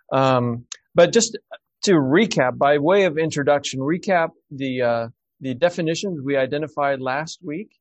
But just to recap, by way of introduction, recap the definitions we identified last week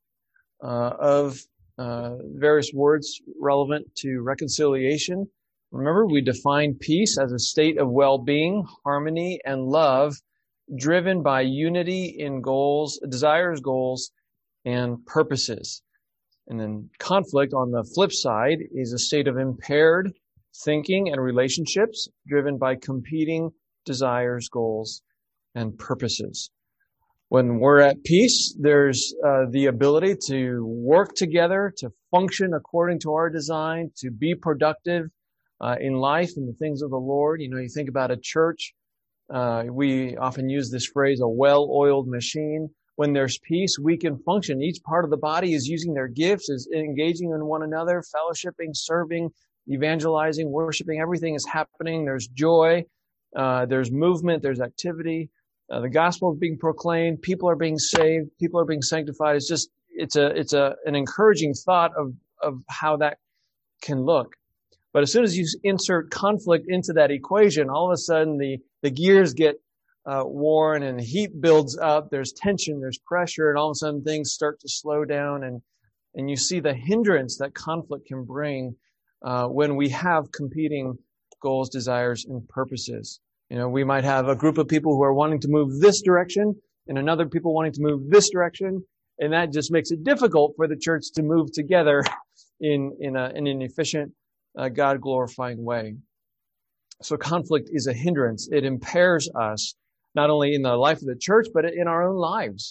of various words relevant to reconciliation. Remember, we defined peace as a state of well-being, harmony, and love driven by unity in goals, desires, goals, and purposes. And then conflict, on the flip side, is a state of impaired thinking and relationships driven by competing desires, goals, and purposes. When we're at peace, there's the ability to work together, to function according to our design, to be productive in life and the things of the Lord. You know, you think about a church, we often use this phrase, a well-oiled machine. When there's peace, we can function. Each part of the body is using their gifts, is engaging in one another, fellowshipping, serving, evangelizing, worshiping. Everything is happening. There's joy. There's movement. There's activity. The gospel is being proclaimed. People are being saved. People are being sanctified. It's an encouraging thought of how that can look. But as soon as you insert conflict into that equation, all of a sudden the gears get worn and heat builds up. There's tension, there's pressure, and all of a sudden things start to slow down, and you see the hindrance that conflict can bring when we have competing goals, desires, and purposes. You know, we might have a group of people who are wanting to move this direction and another people wanting to move this direction, and that just makes it difficult for the church to move together in an efficient, God-glorifying way. So conflict is a hindrance. It impairs us, not only in the life of the church, but in our own lives.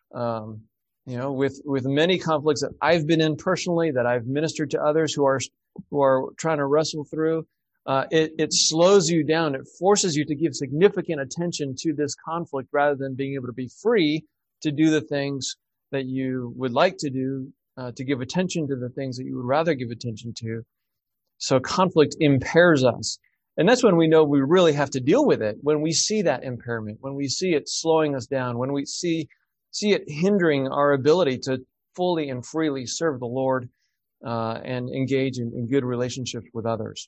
You know, with many conflicts that I've been in personally, that I've ministered to others who are trying to wrestle through, it slows you down. It forces you to give significant attention to this conflict rather than being able to be free to do the things that you would like to do, to give attention to the things that you would rather give attention to. So conflict impairs us. And that's when we know we really have to deal with it. When we see that impairment, when we see it slowing us down, when we see it hindering our ability to fully and freely serve the Lord and engage in good relationships with others.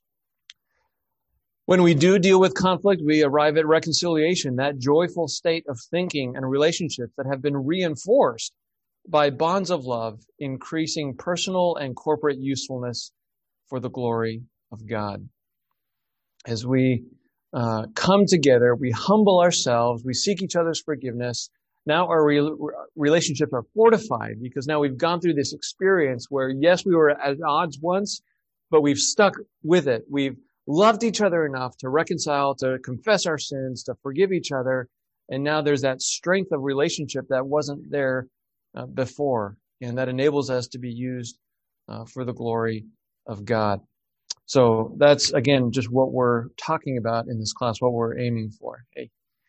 When we do deal with conflict, we arrive at reconciliation, that joyful state of thinking and relationships that have been reinforced by bonds of love, increasing personal and corporate usefulness for the glory of God. As we come together, we humble ourselves, we seek each other's forgiveness. Now our relationships are fortified because now we've gone through this experience where, yes, we were at odds once, but we've stuck with it. We've loved each other enough to reconcile, to confess our sins, to forgive each other. And now there's that strength of relationship that wasn't there before, and that enables us to be used for the glory of God. So that's, again, just what we're talking about in this class, what we're aiming for. Hey.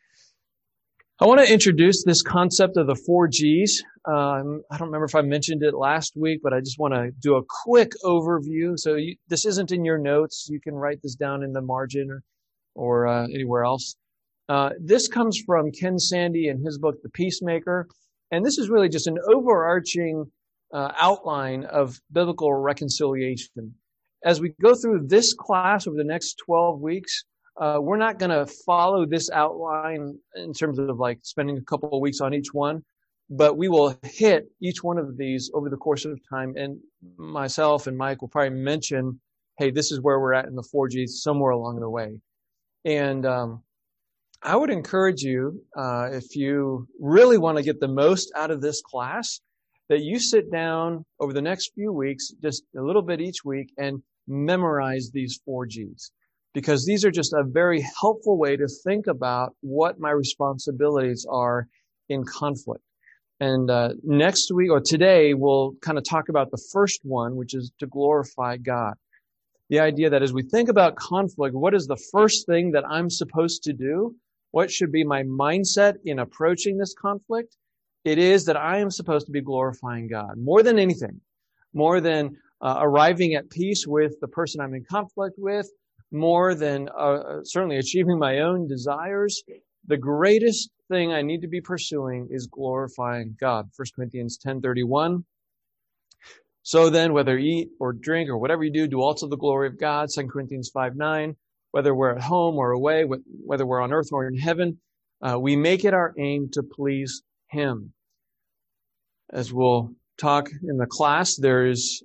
I want to introduce this concept of the 4 Gs. I don't remember if I mentioned it last week, but I just want to do a quick overview. So this isn't in your notes. You can write this down in the margin or anywhere else. This comes from Ken Sande in his book, The Peacemaker. And this is really just an overarching outline of biblical reconciliation. As we go through this class over the next 12 weeks, we're not going to follow this outline in terms of like spending a couple of weeks on each one, but we will hit each one of these over the course of time. And myself and Mike will probably mention, hey, this is where we're at in the 4 Gs somewhere along the way. And I would encourage you, if you really want to get the most out of this class, that you sit down over the next few weeks, just a little bit each week, and memorize these 4 Gs. Because these are just a very helpful way to think about what my responsibilities are in conflict. And next week, or today, we'll kind of talk about the first one, which is to glorify God. The idea that as we think about conflict, what is the first thing that I'm supposed to do? What should be my mindset in approaching this conflict? It is that I am supposed to be glorifying God more than anything, more than arriving at peace with the person I'm in conflict with, more than certainly achieving my own desires. The greatest thing I need to be pursuing is glorifying God. 1 Corinthians 10:31. So then, whether eat or drink or whatever you do, do all to the glory of God. 2 Corinthians 5:9. whether we're at home or away, whether we're on earth or in heaven, we make it our aim to please Him. As we'll talk in the class, there's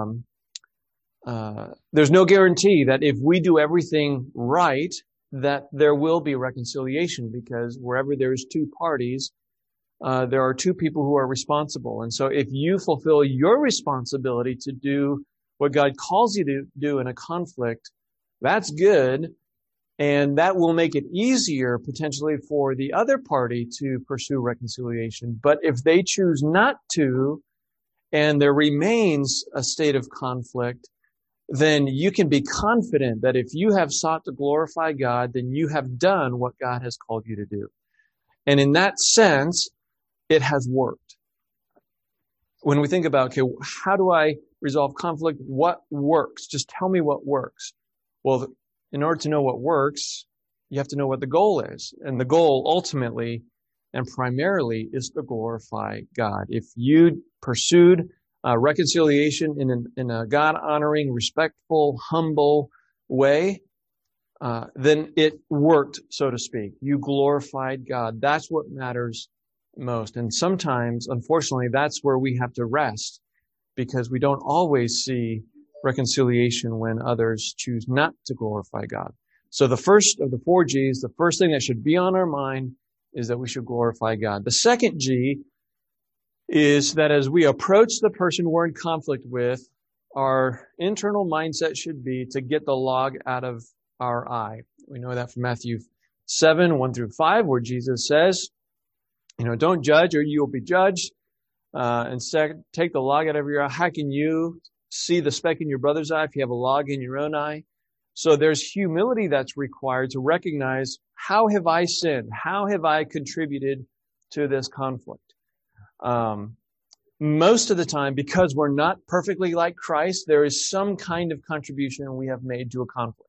no guarantee that if we do everything right, that there will be reconciliation, because wherever there's two parties, there are two people who are responsible. And so if you fulfill your responsibility to do what God calls you to do in a conflict, that's good. And that will make it easier potentially for the other party to pursue reconciliation. But if they choose not to, and there remains a state of conflict, then you can be confident that if you have sought to glorify God, then you have done what God has called you to do. And in that sense, it has worked. When we think about, okay, how do I resolve conflict? What works? Just tell me what works. Well, in order to know what works, you have to know what the goal is. And the goal ultimately and primarily is to glorify God. If you pursued reconciliation in a God-honoring, respectful, humble way, then it worked, so to speak. You glorified God. That's what matters most. And sometimes, unfortunately, that's where we have to rest, because we don't always see reconciliation when others choose not to glorify God. So the first of the 4 G's, the first thing that should be on our mind is that we should glorify God. The second G is that as we approach the person we're in conflict with, our internal mindset should be to get the log out of our eye. We know that from Matthew 7, 1 through 5, where Jesus says, don't judge or you will be judged. And second, take the log out of your eye. How can you see the speck in your brother's eye if you have a log in your own eye? So there's humility that's required to recognize, how have I sinned? How have I contributed to this conflict? Most of the time, because we're not perfectly like Christ, there is some kind of contribution we have made to a conflict.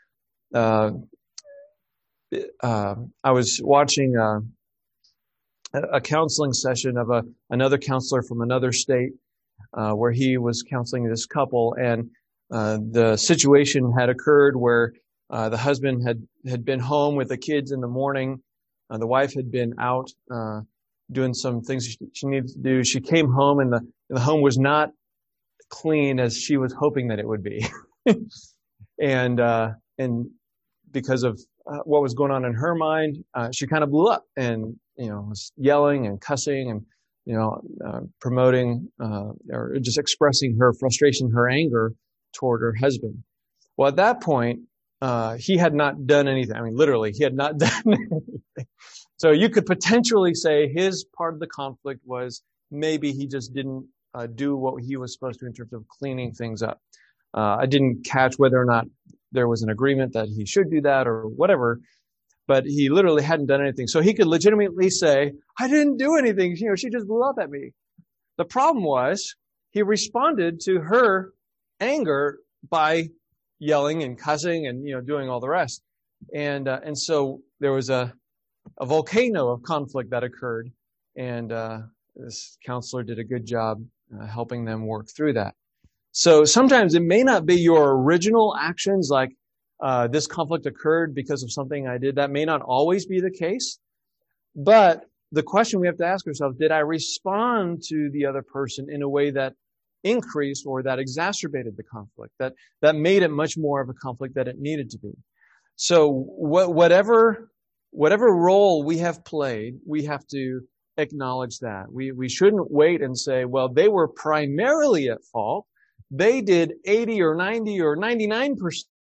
I was watching a counseling session of another counselor from another state, where he was counseling this couple, and the situation had occurred where the husband had been home with the kids in the morning. The wife had been out doing some things she needed to do. She came home, and the home was not clean as she was hoping that it would be. And because of what was going on in her mind, she kind of blew up and, was yelling and cussing and, promoting, or just expressing her frustration, her anger toward her husband. Well, at that point, he had not done anything. I mean, literally, he had not done anything. So you could potentially say his part of the conflict was maybe he just didn't do what he was supposed to in terms of cleaning things up. I didn't catch whether or not there was an agreement that he should do that or whatever, but he literally hadn't done anything. So he could legitimately say, I didn't do anything. She just blew up at me. The problem was he responded to her anger by yelling and cussing and, doing all the rest. And so there was a volcano of conflict that occurred, and this counselor did a good job helping them work through that. So sometimes it may not be your original actions, like this conflict occurred because of something I did. That may not always be the case. But the question we have to ask ourselves, did I respond to the other person in a way that increased or that exacerbated the conflict, that made it much more of a conflict than it needed to be? So whatever role we have played, we have to acknowledge that. We shouldn't wait and say, well, they were primarily at fault. They did 80 or 90 or 99%.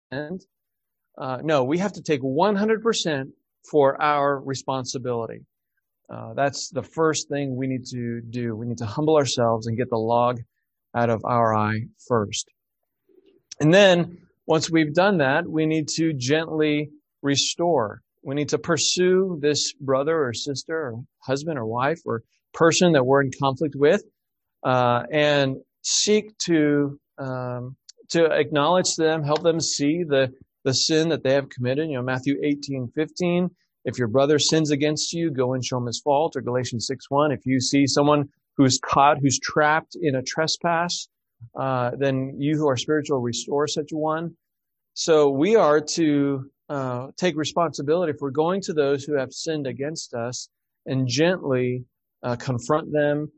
No, we have to take 100% for our responsibility. That's the first thing we need to do. We need to humble ourselves and get the log out of our eye first. And then once we've done that, we need to gently restore. We need to pursue this brother or sister or husband or wife or person that we're in conflict with, and seek to acknowledge them, help them see the sin that they have committed. Matthew 18:15. If your brother sins against you, go and show him his fault. Or Galatians 6:1. If you see someone who's trapped in a trespass, then you who are spiritual restore such a one. So we are to take responsibility for going to those who have sinned against us and gently confront them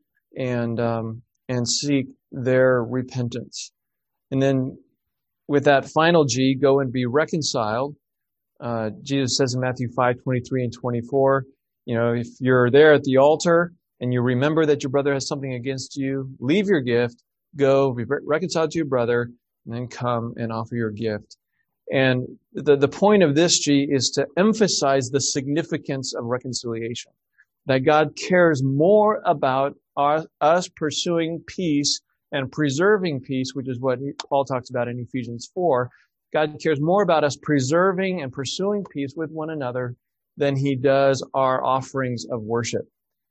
and seek their repentance. And then with that final G, go and be reconciled. Jesus says in Matthew 5:23 and 24, if you're there at the altar and you remember that your brother has something against you, leave your gift, go be reconciled to your brother, and then come and offer your gift. And the point of this G is to emphasize the significance of reconciliation, that God cares more about us pursuing peace and preserving peace, which is what Paul talks about in Ephesians 4. God cares more about us preserving and pursuing peace with one another than he does our offerings of worship.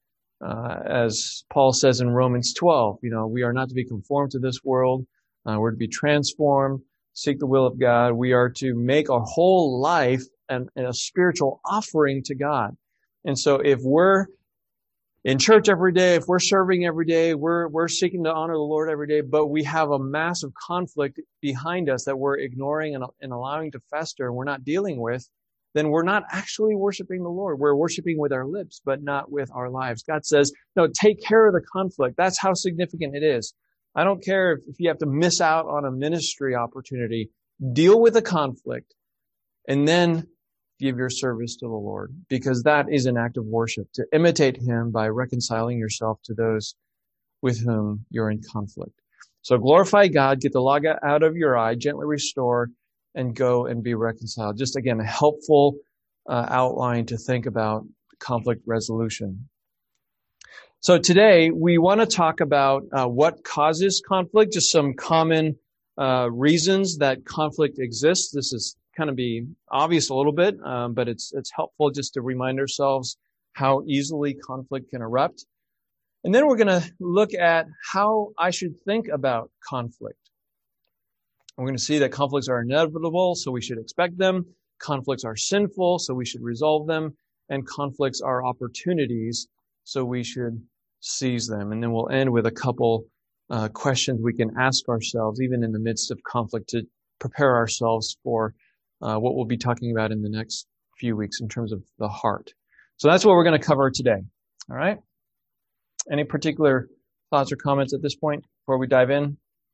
As Paul says in Romans 12, we are not to be conformed to this world. We're to be transformed, seek the will of God. We are to make our whole life a spiritual offering to God. And so if we're in church every day, if we're serving every day, we're seeking to honor the Lord every day, but we have a massive conflict behind us that we're ignoring and allowing to fester and we're not dealing with, then we're not actually worshiping the Lord. We're worshiping with our lips, but not with our lives. God says, no, take care of the conflict. That's how significant it is. I don't care if you have to miss out on a ministry opportunity. Deal with the conflict and then give your service to the Lord, because that is an act of worship, to imitate him by reconciling yourself to those with whom you're in conflict. So glorify God, get the log out of your eye, gently restore, and go and be reconciled. Just again, a helpful outline to think about conflict resolution. So today we want to talk about what causes conflict, just some common reasons that conflict exists. This is kind of be obvious a little bit, but it's helpful just to remind ourselves how easily conflict can erupt. And then we're going to look at how I should think about conflict. We're going to see that conflicts are inevitable, so we should expect them. Conflicts are sinful, so we should resolve them. And conflicts are opportunities, so we should seize them. And then we'll end with a couple questions we can ask ourselves, even in the midst of conflict, to prepare ourselves for what we'll be talking about in the next few weeks in terms of the heart. So that's what we're going to cover today. All right? Any particular thoughts or comments at this point before we dive in?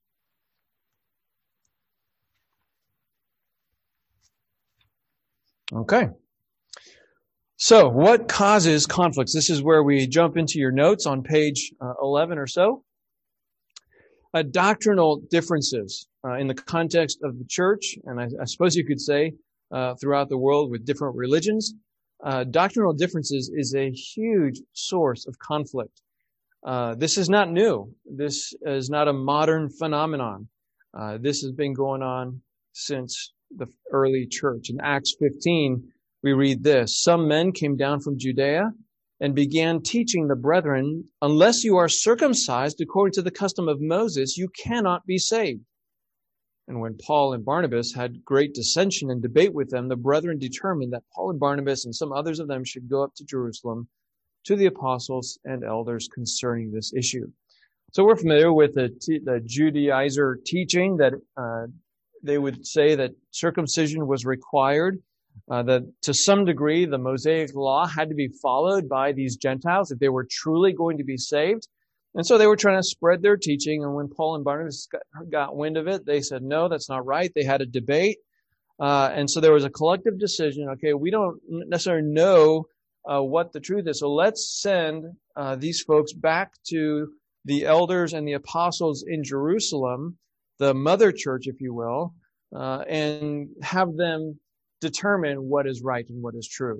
Okay. So what causes conflicts? This is where we jump into your notes on page 11 or so. Doctrinal differences in the context of the church, and I suppose you could say throughout the world with different religions. Doctrinal differences is a huge source of conflict. This is not new. This is not a modern phenomenon. This has been going on since the early church. In Acts 15, we read this: "Some men came down from Judea and began teaching the brethren, unless you are circumcised according to the custom of Moses, you cannot be saved. And when Paul and Barnabas had great dissension and debate with them, the brethren determined that Paul and Barnabas and some others of them should go up to Jerusalem to the apostles and elders concerning this issue." So we're familiar with the Judaizer teaching that they would say that circumcision was required, that to some degree the Mosaic law had to be followed by these Gentiles if they were truly going to be saved. And so they were trying to spread their teaching. And when Paul and Barnabas got wind of it, they said, no, that's not right. They had a debate. And so there was a collective decision. Okay, we don't necessarily know what the truth is. So let's send these folks back to the elders and the apostles in Jerusalem, the mother church, if you will, and have them determine what is right and what is true.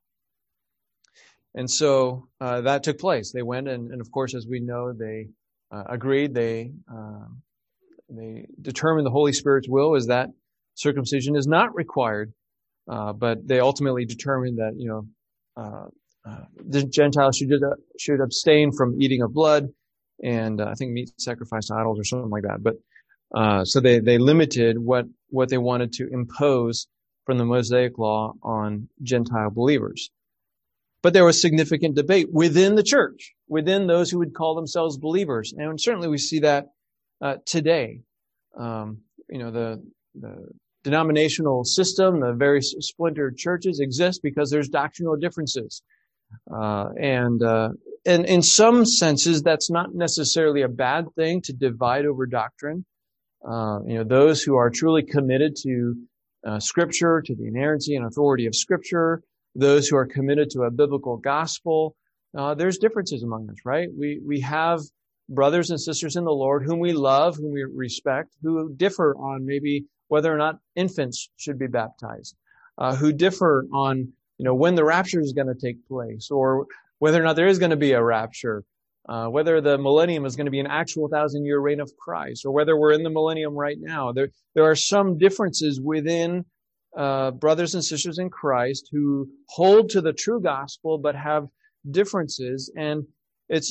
And so that took place. They went and of course, as we know, they agreed. They determined the Holy Spirit's will is that circumcision is not required, but they ultimately determined that the Gentiles should abstain from eating of blood, and I think meat sacrificed to idols or something like that. But so they limited what they wanted to impose from the Mosaic law on Gentile believers. But there was significant debate within the church, within those who would call themselves believers. And certainly we see that today. The denominational system, the various splintered churches exist because there's doctrinal differences. And in some senses, that's not necessarily a bad thing to divide over doctrine. Those who are truly committed to Scripture, to the inerrancy and authority of Scripture, those who are committed to a biblical gospel, there's differences among us, right? We have brothers and sisters in the Lord whom we love, whom we respect, who differ on maybe whether or not infants should be baptized, who differ on, when the rapture is going to take place, or whether or not there is going to be a rapture, whether the millennium is going to be an actual 1,000-year reign of Christ, or whether we're in the millennium right now. There are some differences within brothers and sisters in Christ who hold to the true gospel but have differences, and it's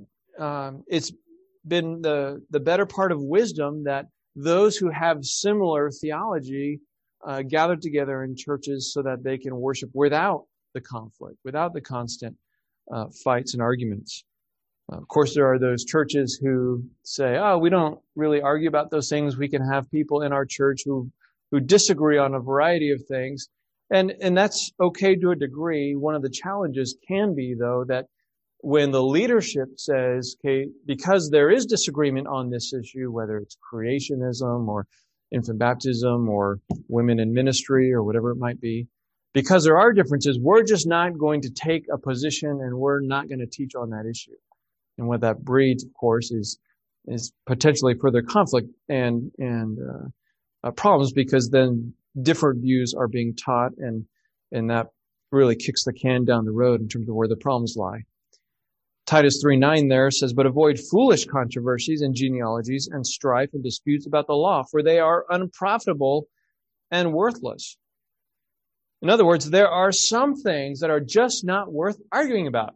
been the better part of wisdom that those who have similar theology gather together in churches so that they can worship without the conflict, without the constant fights and arguments. Of course, there are those churches who say, we don't really argue about those things. We can have people in our church who disagree on a variety of things. And that's okay to a degree. One of the challenges can be, though, that when the leadership says, okay, because there is disagreement on this issue, whether it's creationism or infant baptism or women in ministry or whatever it might be, because there are differences, we're just not going to take a position and we're not going to teach on that issue. And what that breeds, of course, is potentially further conflict and problems, because then different views are being taught, and that really kicks the can down the road in terms of where the problems lie. Titus 3:9 there says, "But avoid foolish controversies and genealogies and strife and disputes about the law, for they are unprofitable and worthless." In other words, there are some things that are just not worth arguing about.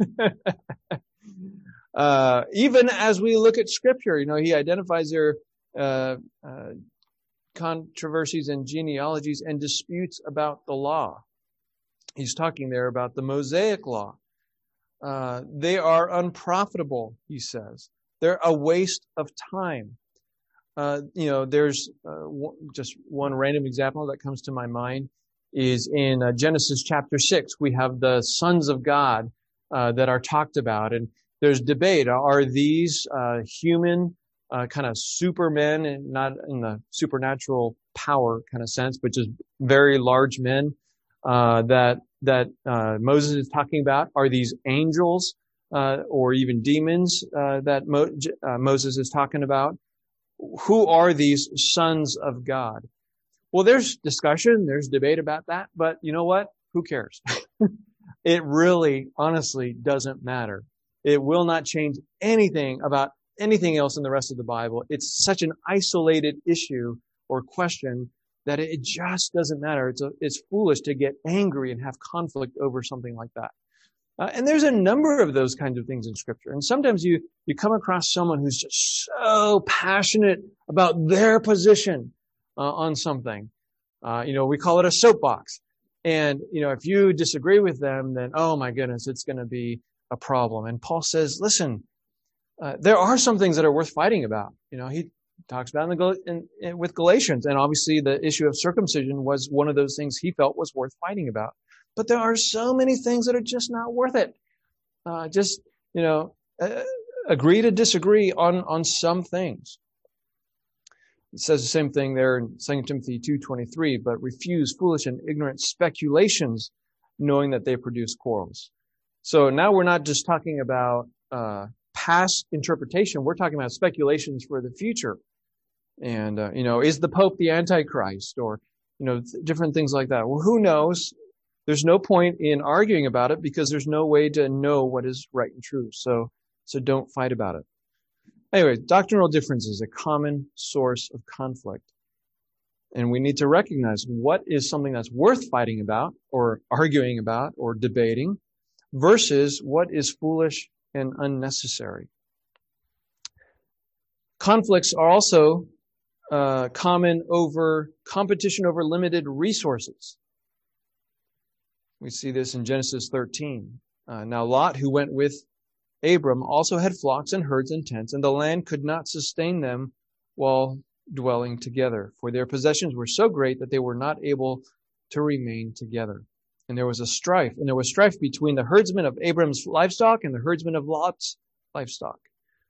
Even as we look at Scripture, he identifies there controversies and genealogies and disputes about the law. He's talking there about the Mosaic law. They are unprofitable, he says. They're a waste of time. There's just one random example that comes to my mind is in Genesis chapter 6. We have the sons of God that are talked about, and there's debate. Are these human kind of supermen, and not in the supernatural power kind of sense, but just very large men that Moses is talking about? Are these angels or even demons that Moses is talking about? Who are these sons of God? Well, there's discussion, there's debate about that, but you know what? Who cares? It really, honestly, doesn't matter. It will not change anything about anything else in the rest of the Bible. It's such an isolated issue or question that it just doesn't matter. It's foolish to get angry and have conflict over something like that. And there's a number of those kinds of things in Scripture. And sometimes you come across someone who's just so passionate about their position on something. We call it a soapbox. And, if you disagree with them, then, oh my goodness, it's going to be a problem. And Paul says, listen, there are some things that are worth fighting about. He talks about with Galatians, and obviously the issue of circumcision was one of those things he felt was worth fighting about. But there are so many things that are just not worth it. Agree to disagree on some things. It says the same thing there in 2 Timothy 2:23, but refuse foolish and ignorant speculations, knowing that they produce quarrels. So now we're not just talking about past interpretation. We're talking about speculations for the future. And, is the Pope the Antichrist, or, different things like that? Well, who knows? There's no point in arguing about it because there's no way to know what is right and true. So don't fight about it. Anyway, doctrinal difference is a common source of conflict. And we need to recognize what is something that's worth fighting about or arguing about or debating versus what is foolish and unnecessary. Conflicts are also common over competition over limited resources. We see this in Genesis 13. Now Lot, who went with Abram, also had flocks and herds and tents, and the land could not sustain them while dwelling together, for their possessions were so great that they were not able to remain together. And there was strife between the herdsmen of Abram's livestock and the herdsmen of Lot's livestock.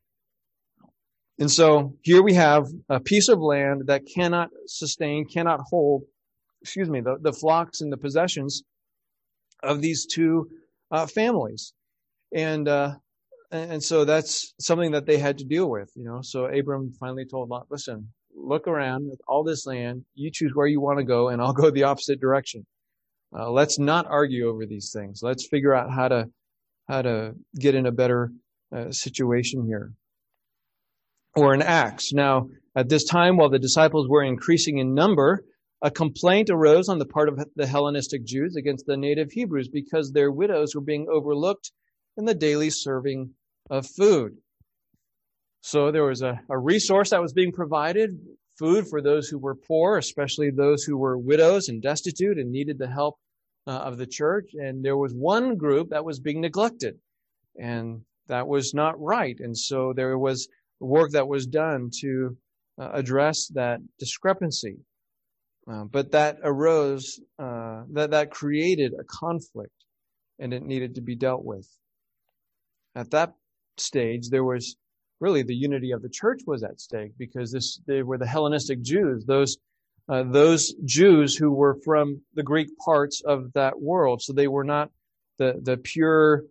And so here we have a piece of land that cannot sustain, cannot hold, the flocks and the possessions of these two families. And so that's something that they had to deal with, So Abram finally told Lot, listen, look around at all this land. You choose where you want to go, and I'll go the opposite direction. Let's not argue over these things. Let's figure out how to get in a better situation here. Or in Acts. Now, at this time, while the disciples were increasing in number, a complaint arose on the part of the Hellenistic Jews against the native Hebrews because their widows were being overlooked in the daily serving of food. So there was a resource that was being provided, food for those who were poor, especially those who were widows and destitute and needed the help of the church. And there was one group that was being neglected, and that was not right. And so there was work that was done to address that discrepancy. But that arose, that created a conflict, and it needed to be dealt with. At that stage, there was really the unity of the church was at stake, because they were the Hellenistic Jews, those Jews who were from the Greek parts of that world. So they were not the pure,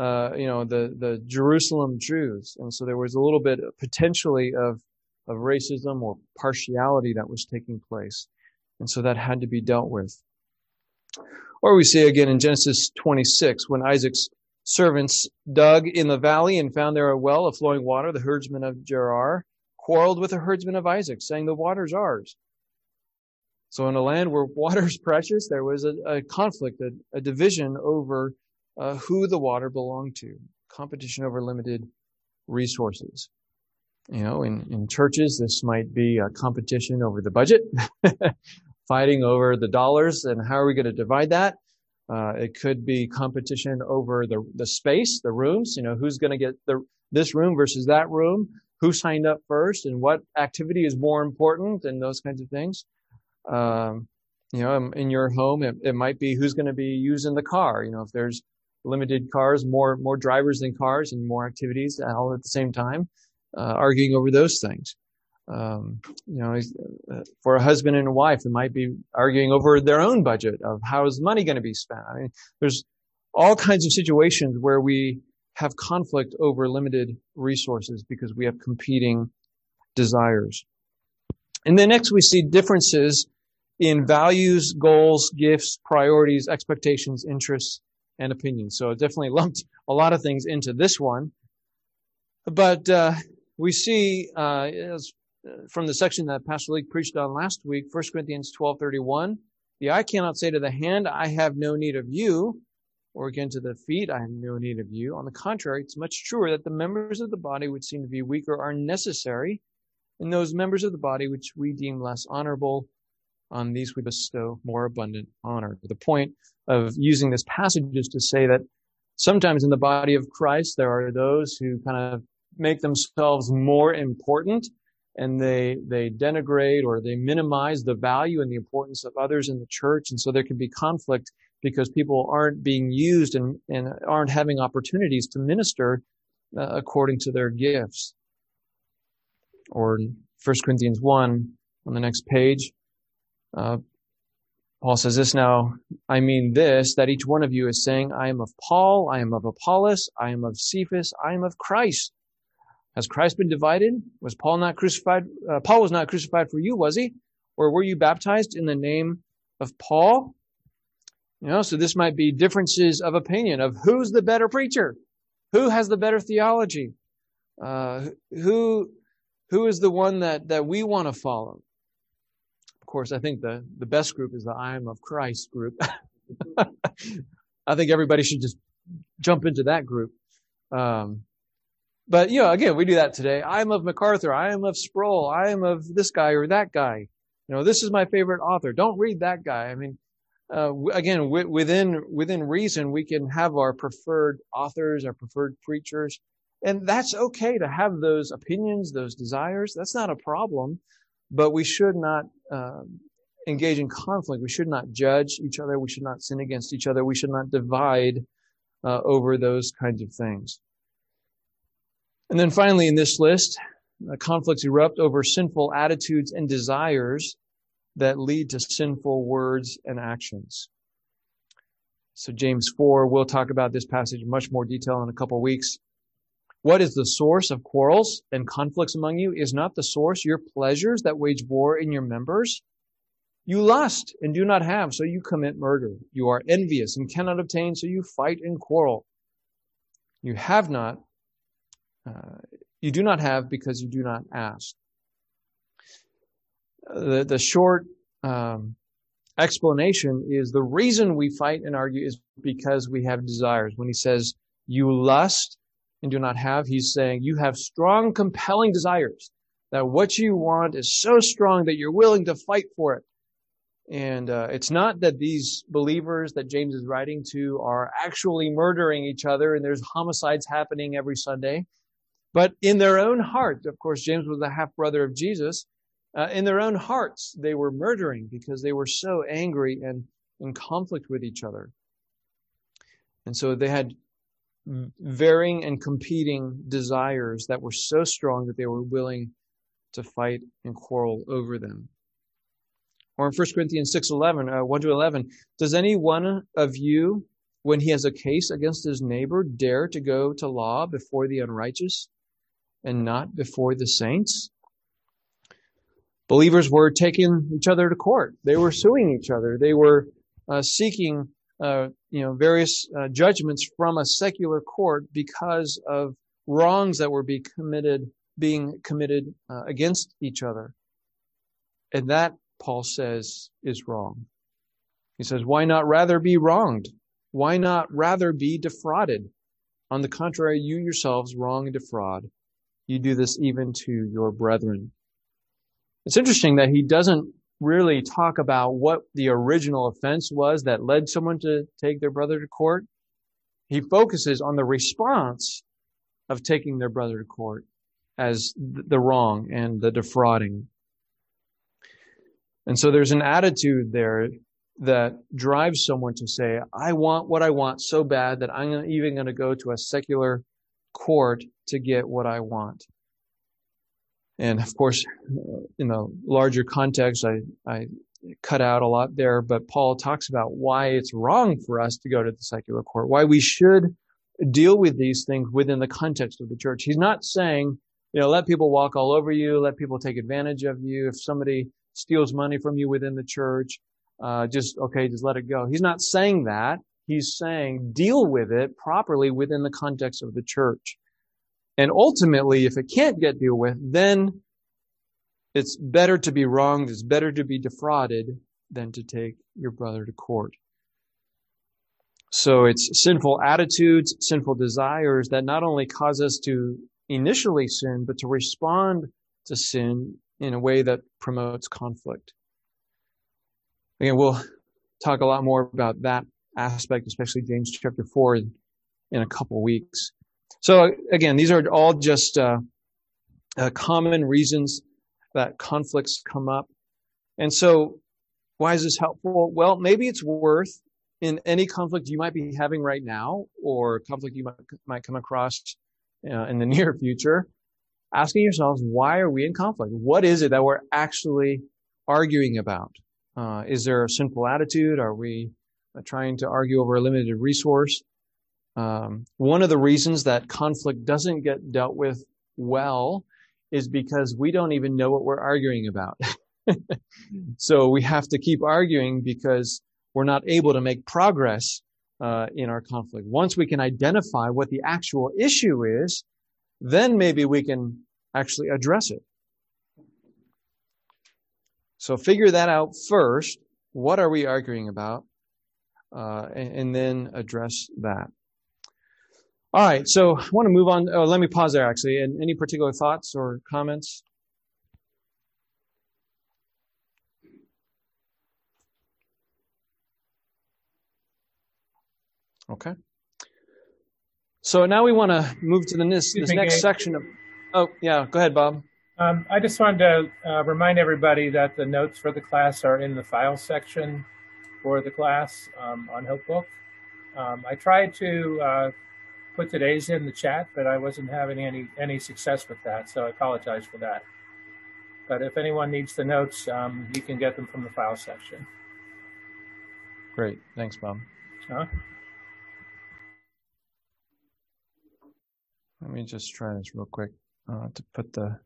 the Jerusalem Jews. And so there was a little bit potentially of racism or partiality that was taking place. And so that had to be dealt with. Or we see again in Genesis 26, when Isaac's servants dug in the valley and found there a well of flowing water, the herdsmen of Gerar quarreled with the herdsmen of Isaac, saying, the water's ours. So in a land where water is precious, there was a conflict, a division over who the water belonged to, competition over limited resources. In churches, this might be a competition over the budget, fighting over the dollars and how are we going to divide that. It could be competition over the space, the rooms, who's going to get this room versus that room, who signed up first and what activity is more important and those kinds of things. In your home, it might be who's going to be using the car. If there's limited cars, more drivers than cars and more activities all at the same time, arguing over those things. For a husband and a wife, it might be arguing over their own budget of how is money going to be spent. There's all kinds of situations where we have conflict over limited resources because we have competing desires. And then next we see differences in values, goals, gifts, priorities, expectations, interests, and opinions. So it definitely lumped a lot of things into this one. But we see from the section that Pastor Leek preached on last week, 1 Corinthians 12:31, the eye cannot say to the hand, I have no need of you, or again to the feet, I have no need of you. On the contrary, it's much truer that the members of the body which seem to be weaker are necessary, and those members of the body which we deem less honorable, on these we bestow more abundant honor. The point of using this passage is to say that sometimes in the body of Christ, there are those who kind of make themselves more important, and they denigrate or they minimize the value and the importance of others in the church. And so there can be conflict because people aren't being used and aren't having opportunities to minister according to their gifts. Or 1 Corinthians 1 on the next page, Paul says this, now, I mean this, that each one of you is saying, I am of Paul, I am of Apollos, I am of Cephas, I am of Christ. Has Christ been divided? Was Paul not crucified? Paul was not crucified for you, was he? Or were you baptized in the name of Paul? So this might be differences of opinion of who's the better preacher, who has the better theology, who is the one that we want to follow. Of course, I think the best group is the I am of Christ group. I think everybody should just jump into that group. But, again, we do that today. I am of MacArthur. I am of Sproul. I am of this guy or that guy. This is my favorite author. Don't read that guy. Again, within reason, we can have our preferred authors, our preferred preachers. And that's okay to have those opinions, those desires. That's not a problem. but we should not engage in conflict. We should not judge each other. We should not sin against each other. We should not divide over those kinds of things. And then finally in this list, conflicts erupt over sinful attitudes and desires that lead to sinful words and actions. So James 4, we'll talk about this passage in much more detail in a couple of weeks. What is the source of quarrels and conflicts among you? Is not the source your pleasures that wage war in your members? You lust and do not have, so you commit murder. You are envious and cannot obtain, so you fight and quarrel. You have not, you do not have because you do not ask. The short explanation is the reason we fight and argue is because we have desires. When he says you lust and do not have, he's saying you have strong, compelling desires, that what you want is so strong that you're willing to fight for it. And it's not that these believers that James is writing to are actually murdering each other and there's homicides happening every Sunday. But in their own heart, of course, James was the half-brother of Jesus. In their own hearts, they were murdering because they were so angry and in conflict with each other. And so they had varying and competing desires that were so strong that they were willing to fight and quarrel over them. Or in 1 Corinthians 6:11, 1 to 11, does any one of you, when he has a case against his neighbor, dare to go to law before the unrighteous and not before the saints? Believers were taking each other to court. They were suing each other. They were seeking, various judgments from a secular court because of wrongs that were being committed against each other. And that, Paul says, is wrong. He says, why not rather be wronged? Why not rather be defrauded? On the contrary, you yourselves wrong and defraud. You do this even to your brethren. It's interesting that he doesn't really talk about what the original offense was that led someone to take their brother to court. He focuses on the response of taking their brother to court as the wrong and the defrauding. And so there's an attitude there that drives someone to say, I want what I want so bad that I'm even going to go to a secular court to get what I want. And of course, in the larger context, I cut out a lot there, but Paul talks about why it's wrong for us to go to the secular court, why we should deal with these things within the context of the church. He's not saying, let people walk all over you, let people take advantage of you. If somebody steals money from you within the church, just let it go. He's not saying that. He's saying deal with it properly within the context of the church. And ultimately, if it can't get dealt with, then it's better to be wronged, it's better to be defrauded than to take your brother to court. So it's sinful attitudes, sinful desires that not only cause us to initially sin, but to respond to sin in a way that promotes conflict. Again, we'll talk a lot more about that aspect, especially James chapter 4 in a couple weeks. So again, these are all just common reasons that conflicts come up. And so why is this helpful? Well, maybe it's worth, in any conflict you might be having right now, or conflict you might come across in the near future, asking yourselves, why are we in conflict? What is it that we're actually arguing about? Is there a sinful attitude? Are we trying to argue over a limited resource? One of the reasons that conflict doesn't get dealt with well is because we don't even know what we're arguing about. So we have to keep arguing because we're not able to make progress in our conflict. Once we can identify what the actual issue is, then maybe we can actually address it. So figure that out first. What are we arguing about? And then address that. All right, so I want to move on. Oh, let me pause there, actually. And any particular thoughts or comments? Okay. So now we want to move to this next section of... Oh, yeah, go ahead, Bob. I just wanted to remind everybody that the notes for the class are in the file section for the class on Hopebook. I tried to put today's in the chat, but I wasn't having any success with that, so I apologize for that. But if anyone needs the notes, you can get them from the file section. Great. Thanks, Bob. Let me just try this real quick to put the...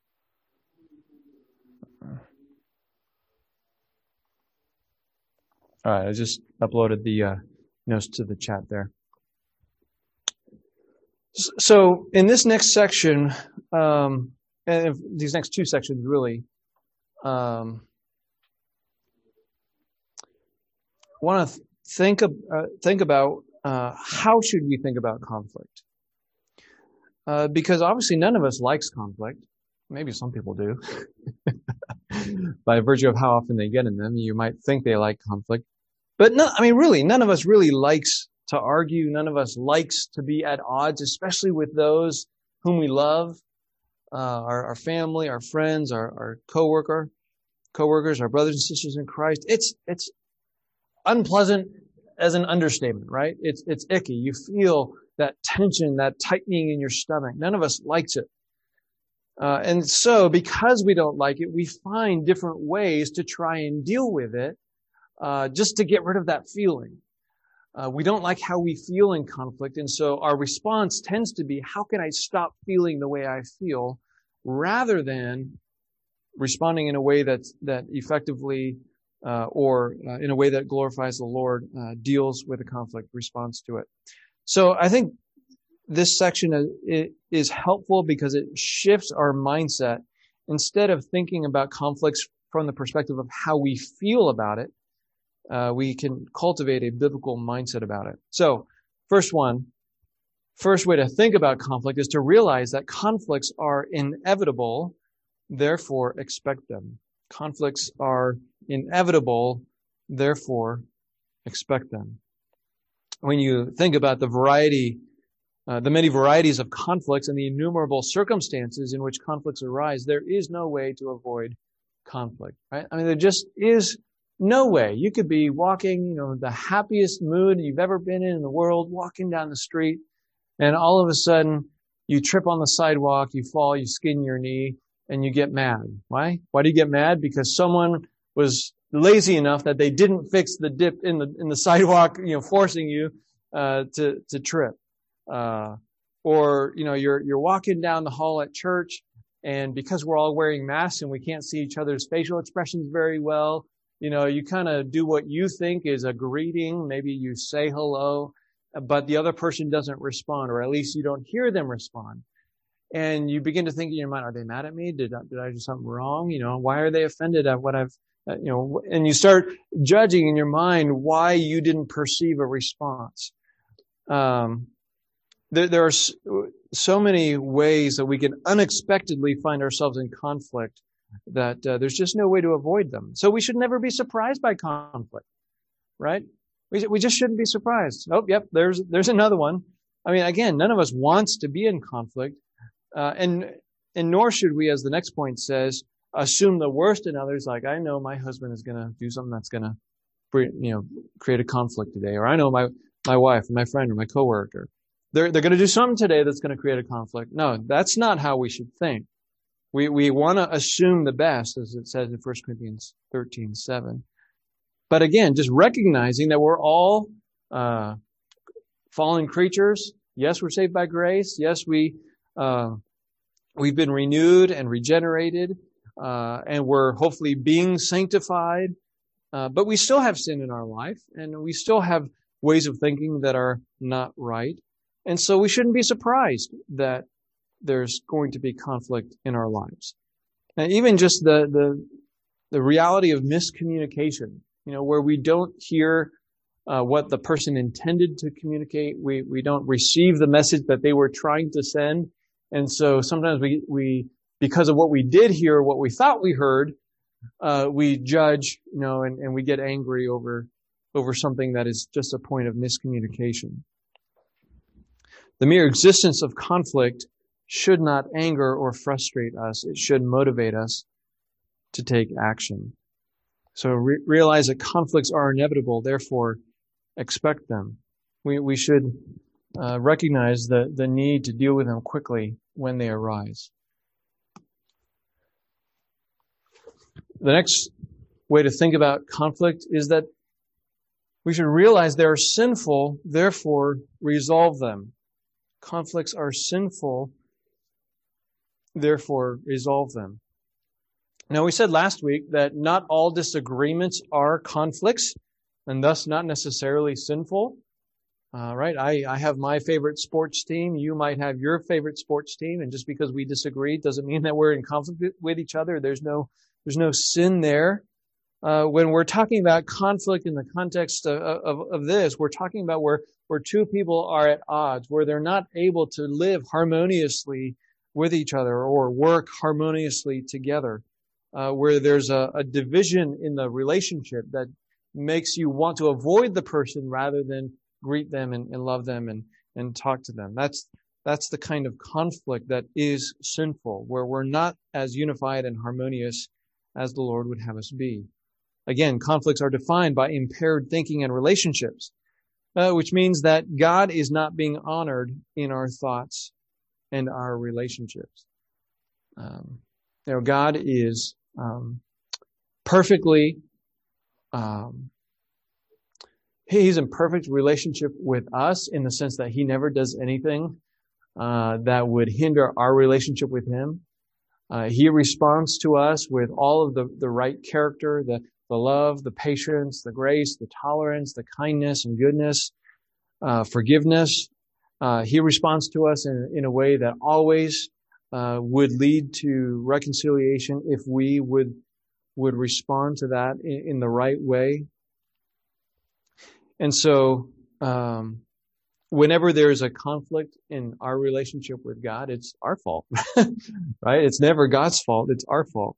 All right, I just uploaded the notes to the chat there. So in this next section, and these next two sections really, want to think about how should we think about conflict? Because obviously none of us likes conflict. Maybe some people do. By virtue of how often they get in them, you might think they like conflict. But no, I mean, really, none of us really likes to argue. None of us likes to be at odds, especially with those whom we love, our family, our friends, our coworkers, our brothers and sisters in Christ. It's unpleasant as an understatement, right? It's icky. You feel that tension, that tightening in your stomach. None of us likes it. And so because we don't like it, we find different ways to try and deal with it, just to get rid of that feeling. We don't like how we feel in conflict, and so our response tends to be, how can I stop feeling the way I feel, rather than responding in a way that effectively or in a way that glorifies the Lord, deals with the conflict, responds to it. So I think this section is helpful because it shifts our mindset. Instead of thinking about conflicts from the perspective of how we feel about it, we can cultivate a biblical mindset about it. So, first way to think about conflict is to realize that conflicts are inevitable, therefore expect them. Conflicts are inevitable, therefore expect them. When you think about the many varieties of conflicts and the innumerable circumstances in which conflicts arise, there is no way to avoid conflict, right? I mean, there just is no way. You could be walking, the happiest mood you've ever been in the world, walking down the street, and all of a sudden you trip on the sidewalk, you fall, you skin your knee, and you get mad. Why? Why do you get mad? Because someone was lazy enough that they didn't fix the dip in the sidewalk, forcing you to trip. Or you're walking down the hall at church, and because we're all wearing masks and we can't see each other's facial expressions very well, you kind of do what you think is a greeting. Maybe you say hello, but the other person doesn't respond, or at least you don't hear them respond. And you begin to think in your mind, are they mad at me? Did I do something wrong? Why are they offended at what I've, and you start judging in your mind why you didn't perceive a response. There are so many ways that we can unexpectedly find ourselves in conflict that there's just no way to avoid them. So we should never be surprised by conflict, right? We just shouldn't be surprised. Oh, yep, there's another one. I mean, again, none of us wants to be in conflict, and nor should we, as the next point says, assume the worst in others. Like, I know my husband is going to do something that's going to, create a conflict today, or I know my wife, or my friend, or my coworker. They're going to do something today that's going to create a conflict. No, that's not how we should think. We want to assume the best, as it says in 1 Corinthians 13:7. But again, just recognizing that we're all fallen creatures. Yes, we're saved by grace. Yes, we've been renewed and regenerated, and we're hopefully being sanctified. But we still have sin in our life, and we still have ways of thinking that are not right. And so we shouldn't be surprised that there's going to be conflict in our lives. And even just the reality of miscommunication, where we don't hear what the person intended to communicate. We don't receive the message that they were trying to send. And so sometimes we because of what we did hear, what we thought we heard, we judge, and we get angry over something that is just a point of miscommunication. The mere existence of conflict should not anger or frustrate us. It should motivate us to take action. So realize that conflicts are inevitable, therefore expect them. We should recognize the need to deal with them quickly when they arise. The next way to think about conflict is that we should realize they are sinful, therefore resolve them. Conflicts are sinful, therefore resolve them. Now, we said last week that not all disagreements are conflicts, and thus not necessarily sinful. Right? I have my favorite sports team. You might have your favorite sports team, and just because we disagree doesn't mean that we're in conflict with each other. There's no sin there. When we're talking about conflict in the context of this, we're talking about where two people are at odds, where they're not able to live harmoniously with each other or work harmoniously together, where there's a division in the relationship that makes you want to avoid the person rather than greet them and love them and talk to them. That's the kind of conflict that is sinful, where we're not as unified and harmonious as the Lord would have us be. Again, conflicts are defined by impaired thinking and relationships, which means that God is not being honored in our thoughts and our relationships. God is perfectly, He's in perfect relationship with us in the sense that He never does anything that would hinder our relationship with Him. He responds to us with all of the right character, the love, the patience, the grace, the tolerance, the kindness and goodness, forgiveness. He responds to us in a way that always would lead to reconciliation if we would respond to that in the right way. And so, whenever there's a conflict in our relationship with God, it's our fault, right? It's never God's fault. It's our fault.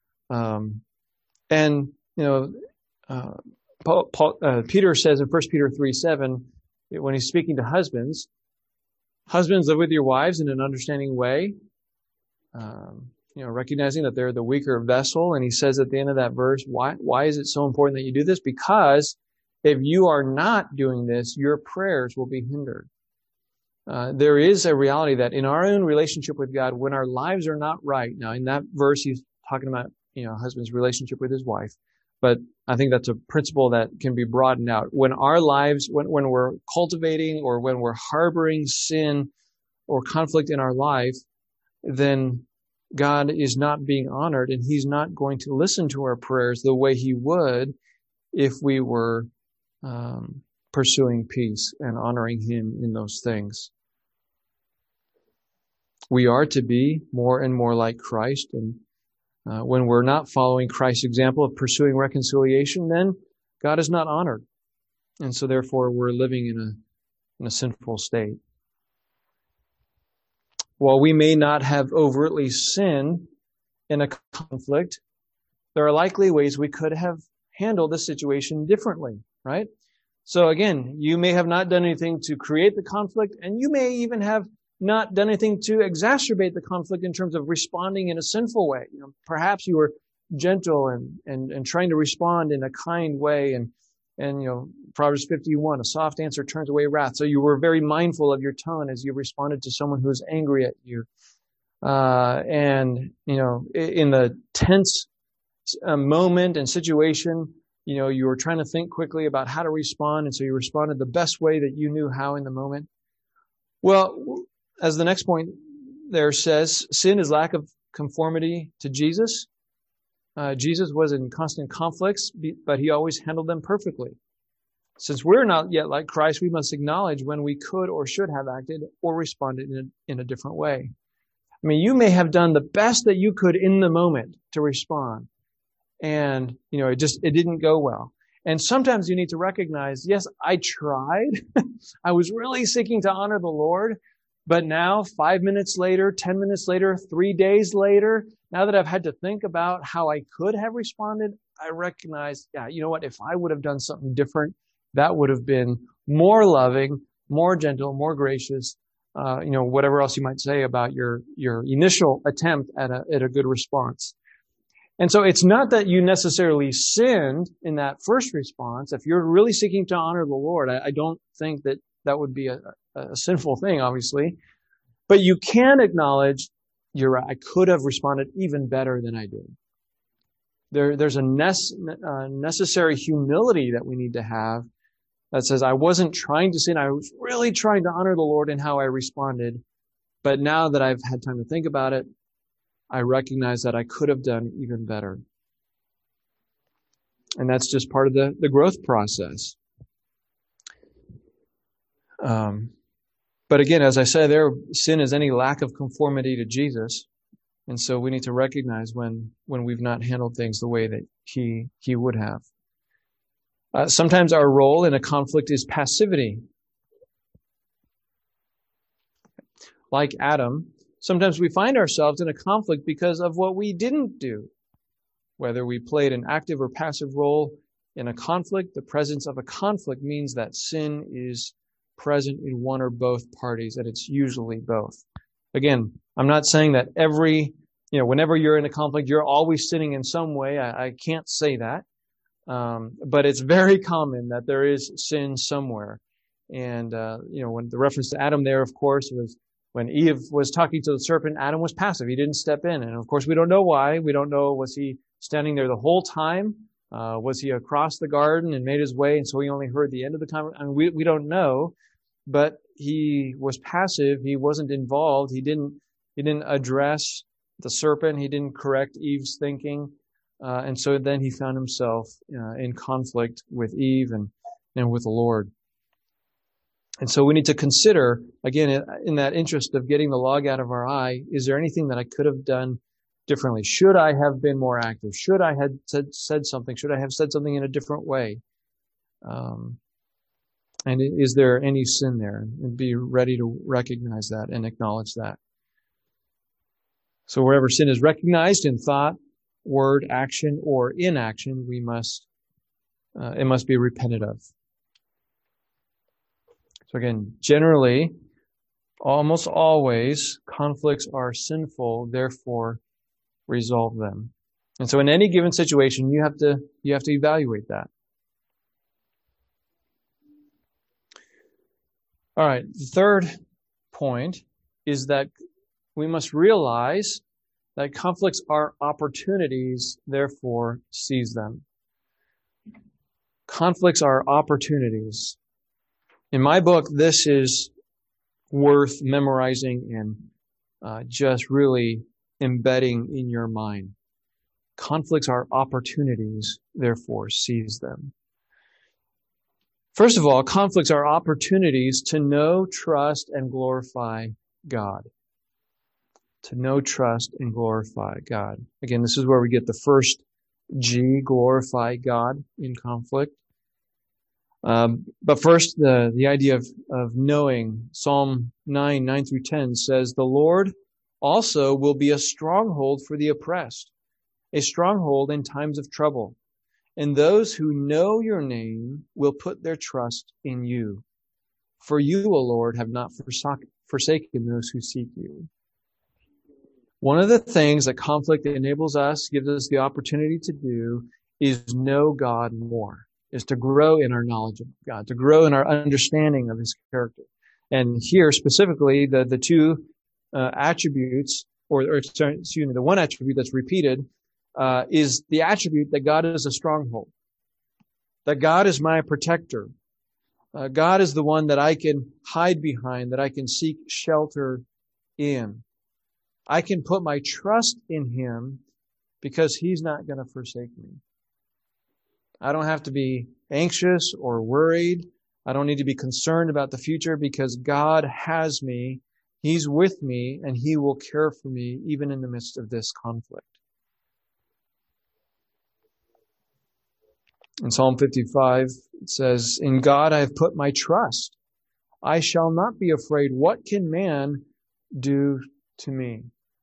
Peter says in 1 Peter 3:7, when he's speaking to husbands, live with your wives in an understanding way, recognizing that they're the weaker vessel. And he says at the end of that verse, why is it so important that you do this? Because if you are not doing this, your prayers will be hindered. There is a reality that in our own relationship with God, when our lives are not right, now in that verse he's talking about, husband's relationship with his wife, but I think that's a principle that can be broadened out. When our lives, when we're cultivating or when we're harboring sin or conflict in our life, then God is not being honored, and He's not going to listen to our prayers the way He would if we were pursuing peace and honoring Him in those things. We are to be more and more like Christ, and when we're not following Christ's example of pursuing reconciliation, then God is not honored, and so therefore we're living in a sinful state. While we may not have overtly sinned in a conflict, there are likely ways we could have handled the situation differently, right? So again, you may have not done anything to create the conflict, and you may even have not done anything to exacerbate the conflict in terms of responding in a sinful way. Perhaps you were gentle and trying to respond in a kind way, and Proverbs 51, a soft answer turns away wrath. So you were very mindful of your tone as you responded to someone who's angry at you. In the tense moment and situation, you were trying to think quickly about how to respond, and so you responded the best way that you knew how in the moment. Well, as the next point there says, sin is lack of conformity to Jesus. Jesus was in constant conflicts, but He always handled them perfectly. Since we're not yet like Christ, we must acknowledge when we could or should have acted or responded in a different way. I mean, you may have done the best that you could in the moment to respond, and it didn't go well. And sometimes you need to recognize, yes, I tried. I was really seeking to honor the Lord, but now 5 minutes later, 10 minutes later, 3 days later, now that I've had to think about how I could have responded, I recognize, if I would have done something different, that would have been more loving, more gentle, more gracious whatever else you might say about your initial attempt at a good response. And so it's not that you necessarily sinned in that first response. If you're really seeking to honor the Lord, I don't think that would be a sinful thing, obviously. But you can acknowledge, you're right, I could have responded even better than I did. There's a necessary humility that we need to have that says, I wasn't trying to sin. I was really trying to honor the Lord in how I responded. But now that I've had time to think about it, I recognize that I could have done even better. And that's just part of the growth process. But again, as I said, sin is any lack of conformity to Jesus. And so we need to recognize when we've not handled things the way that he would have. Sometimes our role in a conflict is passivity. Like Adam, sometimes we find ourselves in a conflict because of what we didn't do. Whether we played an active or passive role in a conflict, the presence of a conflict means that sin is present in one or both parties, and it's usually both. Again, I'm not saying that whenever you're in a conflict, you're always sinning in some way. I can't say that. But it's very common that there is sin somewhere. And, when the reference to Adam there, of course, was when Eve was talking to the serpent, Adam was passive. He didn't step in. And of course, we don't know why. We don't know, was he standing there the whole time? Was he across the garden and made his way? And so he only heard the end of the time. I mean, we don't know, but he was passive. He wasn't involved. He didn't address the serpent. He didn't correct Eve's thinking. And so then he found himself in conflict with Eve and with the Lord. And so we need to consider, again, in that interest of getting the log out of our eye, is there anything that I could have done differently? Should I have been more active? Should I have said something? Should I have said something in a different way? And is there any sin there? And be ready to recognize that and acknowledge that. So wherever sin is recognized in thought, word, action, or inaction, it must be repented of. So again, generally, almost always, conflicts are sinful, therefore resolve them. And so in any given situation, you have to evaluate that. All right, the third point is that we must realize that conflicts are opportunities, therefore seize them. Conflicts are opportunities. In my book, this is worth memorizing and just really embedding in your mind. Conflicts are opportunities, therefore seize them. First of all, conflicts are opportunities to know, trust, and glorify God. To know, trust, and glorify God. Again, this is where we get the first G, glorify God in conflict. But first, the idea of knowing. Psalm 9 through 10 says, "The Lord also will be a stronghold for the oppressed, a stronghold in times of trouble. And those who know your name will put their trust in you. For you, O Lord, have not forsaken those who seek you." One of the things that conflict enables us, gives us the opportunity to do, is know God more, is to grow in our knowledge of God, to grow in our understanding of His character. And here specifically, the two attributes, the one attribute that's repeated, is the attribute that God is a stronghold, that God is my protector. God is the one that I can hide behind, that I can seek shelter in. I can put my trust in Him because He's not going to forsake me. I don't have to be anxious or worried. I don't need to be concerned about the future because God has me. He's with me and He will care for me even in the midst of this conflict. In Psalm 55, it says, "In God I have put my trust. I shall not be afraid. What can man do to me?"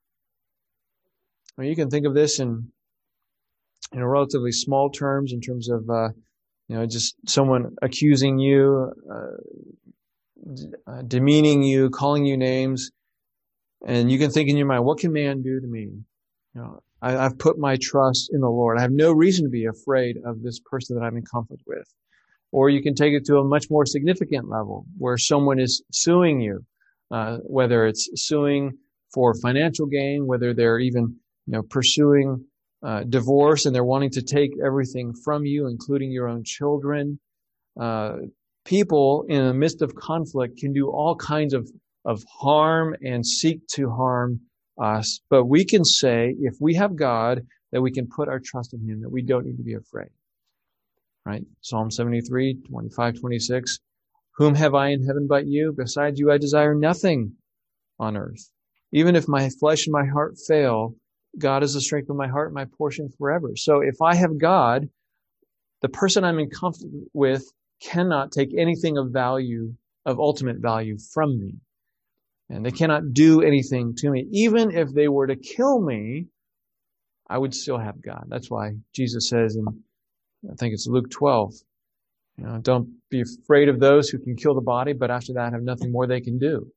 I mean, you can think of this in relatively small terms, in terms of, just someone accusing you, demeaning you, calling you names. And you can think in your mind, what can man do to me? I've put my trust in the Lord. I have no reason to be afraid of this person that I'm in conflict with. Or you can take it to a much more significant level where someone is suing you, whether it's suing for financial gain, whether they're even pursuing divorce and they're wanting to take everything from you, including your own children. People in the midst of conflict can do all kinds of harm and seek to harm us. But we can say, if we have God, that we can put our trust in Him, that we don't need to be afraid. Right? Psalm 73, 25, 26. Whom have I in heaven but you? Besides you, I desire nothing on earth. Even if my flesh and my heart fail, God is the strength of my heart and my portion forever. So if I have God, the person I'm in conflict with cannot take anything of value, of ultimate value from me. And they cannot do anything to me. Even if they were to kill me, I would still have God. That's why Jesus says in, I think it's Luke 12, don't be afraid of those who can kill the body, but after that have nothing more they can do.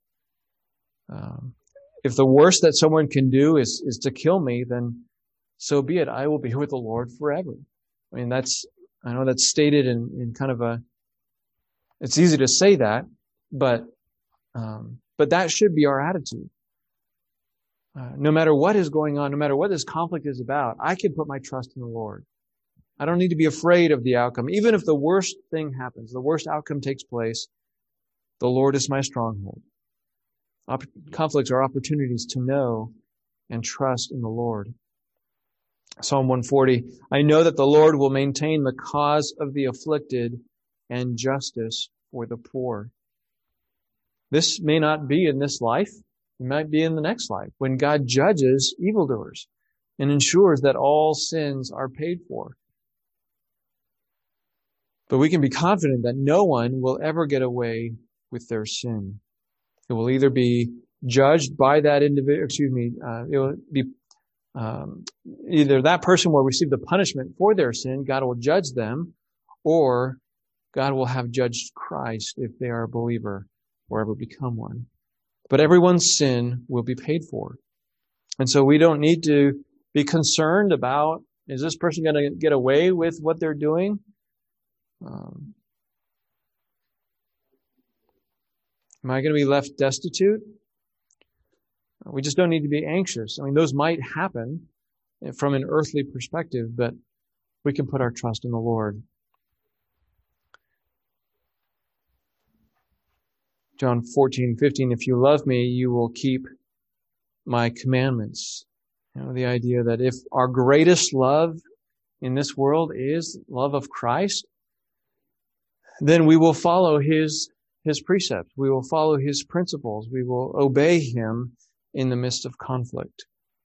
If the worst that someone can do is to kill me, then so be it. I will be with the Lord forever. I mean, I know that's stated in kind of it's easy to say that, but that should be our attitude. No matter what is going on, no matter what this conflict is about, I can put my trust in the Lord. I don't need to be afraid of the outcome. Even if the worst thing happens, the worst outcome takes place, the Lord is my stronghold. Conflicts are opportunities to know and trust in the Lord. Psalm 140, I know that the Lord will maintain the cause of the afflicted and justice for the poor. This may not be in this life. It might be in the next life when God judges evildoers and ensures that all sins are paid for. But we can be confident that no one will ever get away with their sin. It will either be judged by that individual, it will be either that person will receive the punishment for their sin, God will judge them, or God will have judged Christ if they are a believer or ever become one. But everyone's sin will be paid for. And so we don't need to be concerned about, is this person going to get away with what they're doing? Am I going to be left destitute? We just don't need to be anxious. I mean, those might happen from an earthly perspective, but we can put our trust in the Lord. John 14:15, if you love me, you will keep my commandments. The idea that if our greatest love in this world is love of Christ, then we will follow His precepts. We will follow His principles. We will obey Him in the midst of conflict.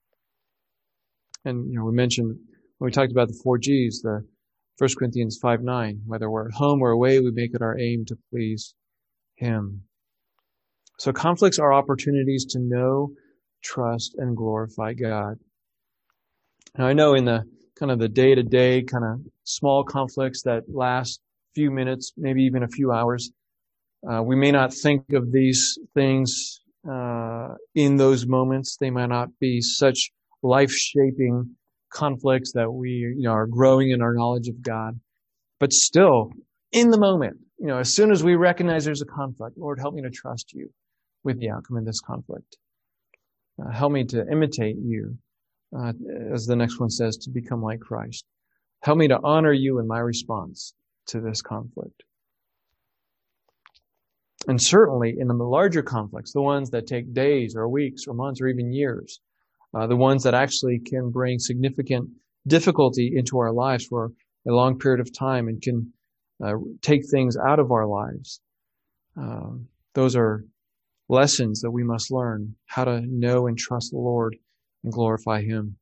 And, we mentioned, when we talked about the 4 G's, the 1 Corinthians 5:9, whether we're at home or away, we make it our aim to please Him. So conflicts are opportunities to know, trust, and glorify God. Now, I know in the kind of the day-to-day kind of small conflicts that last few minutes, maybe even a few hours, we may not think of these things in those moments. They might not be such life-shaping conflicts that we are growing in our knowledge of God. But still, in the moment, as soon as we recognize there's a conflict, Lord, help me to trust you with the outcome of this conflict. Help me to imitate you, as the next one says, to become like Christ. Help me to honor you in my response to this conflict. And certainly in the larger conflicts, the ones that take days or weeks or months or even years, the ones that actually can bring significant difficulty into our lives for a long period of time and can take things out of our lives. Those are lessons that we must learn, how to know and trust the Lord and glorify Him.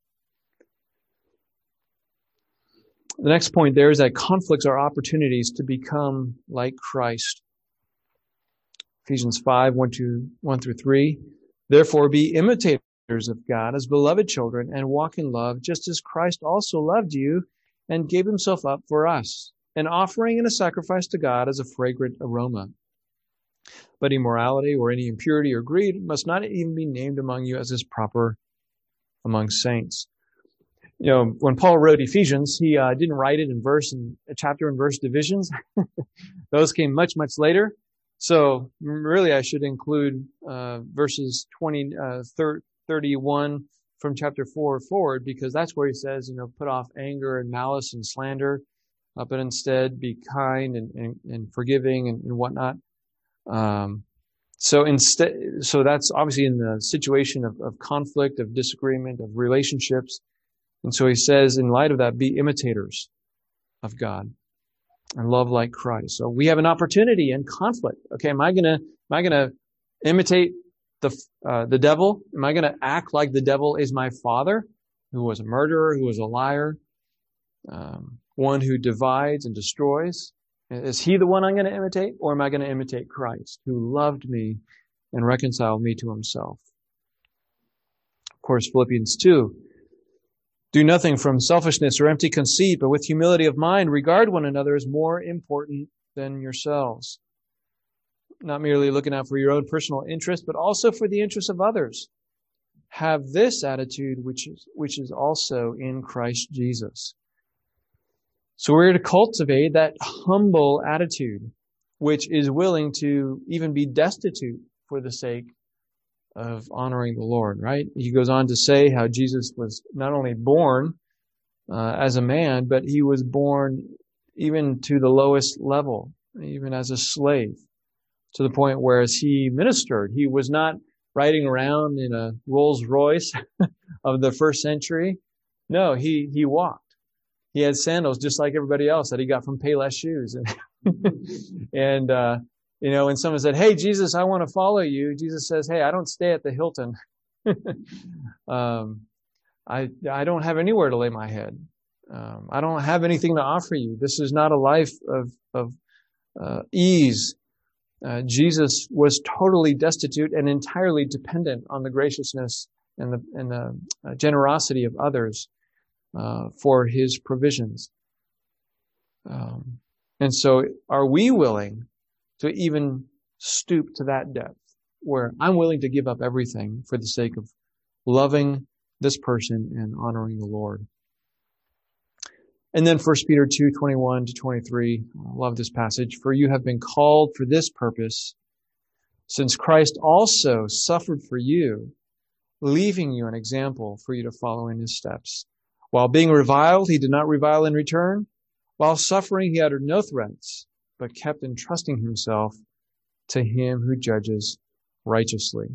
The next point there is that conflicts are opportunities to become like Christ. Ephesians 5, 1 through 3. Therefore, be imitators of God as beloved children and walk in love, just as Christ also loved you and gave Himself up for us, an offering and a sacrifice to God as a fragrant aroma. But immorality or any impurity or greed must not even be named among you as is proper among saints. When Paul wrote Ephesians, he didn't write it in chapter and verse divisions. Those came much, much later. So really I should include verses 31 from chapter 4 forward, because that's where he says, put off anger and malice and slander, but instead be kind and forgiving and whatnot. So that's obviously in the situation of conflict, of disagreement, of relationships. And so he says, in light of that, be imitators of God and love like Christ. So we have an opportunity in conflict. Okay, am I gonna imitate the devil? Am I gonna act like the devil is my father, who was a murderer, who was a liar, one who divides and destroys? Is he the one I'm going to imitate, or am I going to imitate Christ, who loved me and reconciled me to himself? Of course, Philippians 2. Do nothing from selfishness or empty conceit, but with humility of mind, regard one another as more important than yourselves. Not merely looking out for your own personal interest, but also for the interest of others. Have this attitude which is also in Christ Jesus. So we're to cultivate that humble attitude, which is willing to even be destitute for the sake of honoring the Lord, right? He goes on to say how Jesus was not only born as a man, but he was born even to the lowest level, even as a slave, to the point where as he ministered, he was not riding around in a Rolls Royce of the first century. No, he walked. He had sandals just like everybody else that he got from Payless Shoes. And when someone said, "Hey, Jesus, I want to follow you," Jesus says, "Hey, I don't stay at the Hilton. I don't have anywhere to lay my head. I don't have anything to offer you. This is not a life of ease." Jesus was totally destitute and entirely dependent on the graciousness and the generosity of others for his provisions. And so are we willing to even stoop to that depth where I'm willing to give up everything for the sake of loving this person and honoring the Lord? And then 1 Peter 2:21-23, I love this passage. For you have been called for this purpose, since Christ also suffered for you, leaving you an example for you to follow in his steps. While being reviled, he did not revile in return. While suffering, he uttered no threats, but kept entrusting himself to him who judges righteously.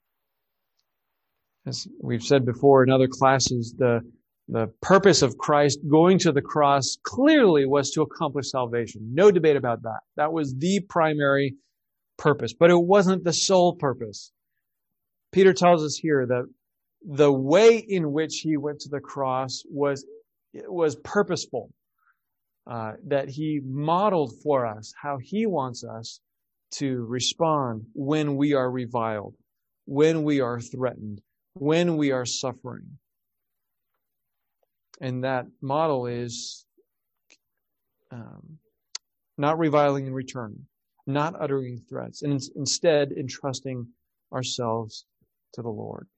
As we've said before in other classes, the purpose of Christ going to the cross clearly was to accomplish salvation. No debate about that. That was the primary purpose, but it wasn't the sole purpose. Peter tells us here that the way in which he went to the cross was purposeful, that he modeled for us how he wants us to respond when we are reviled, when we are threatened, when we are suffering. And that model is not reviling in return, not uttering threats, and instead entrusting ourselves to the Lord.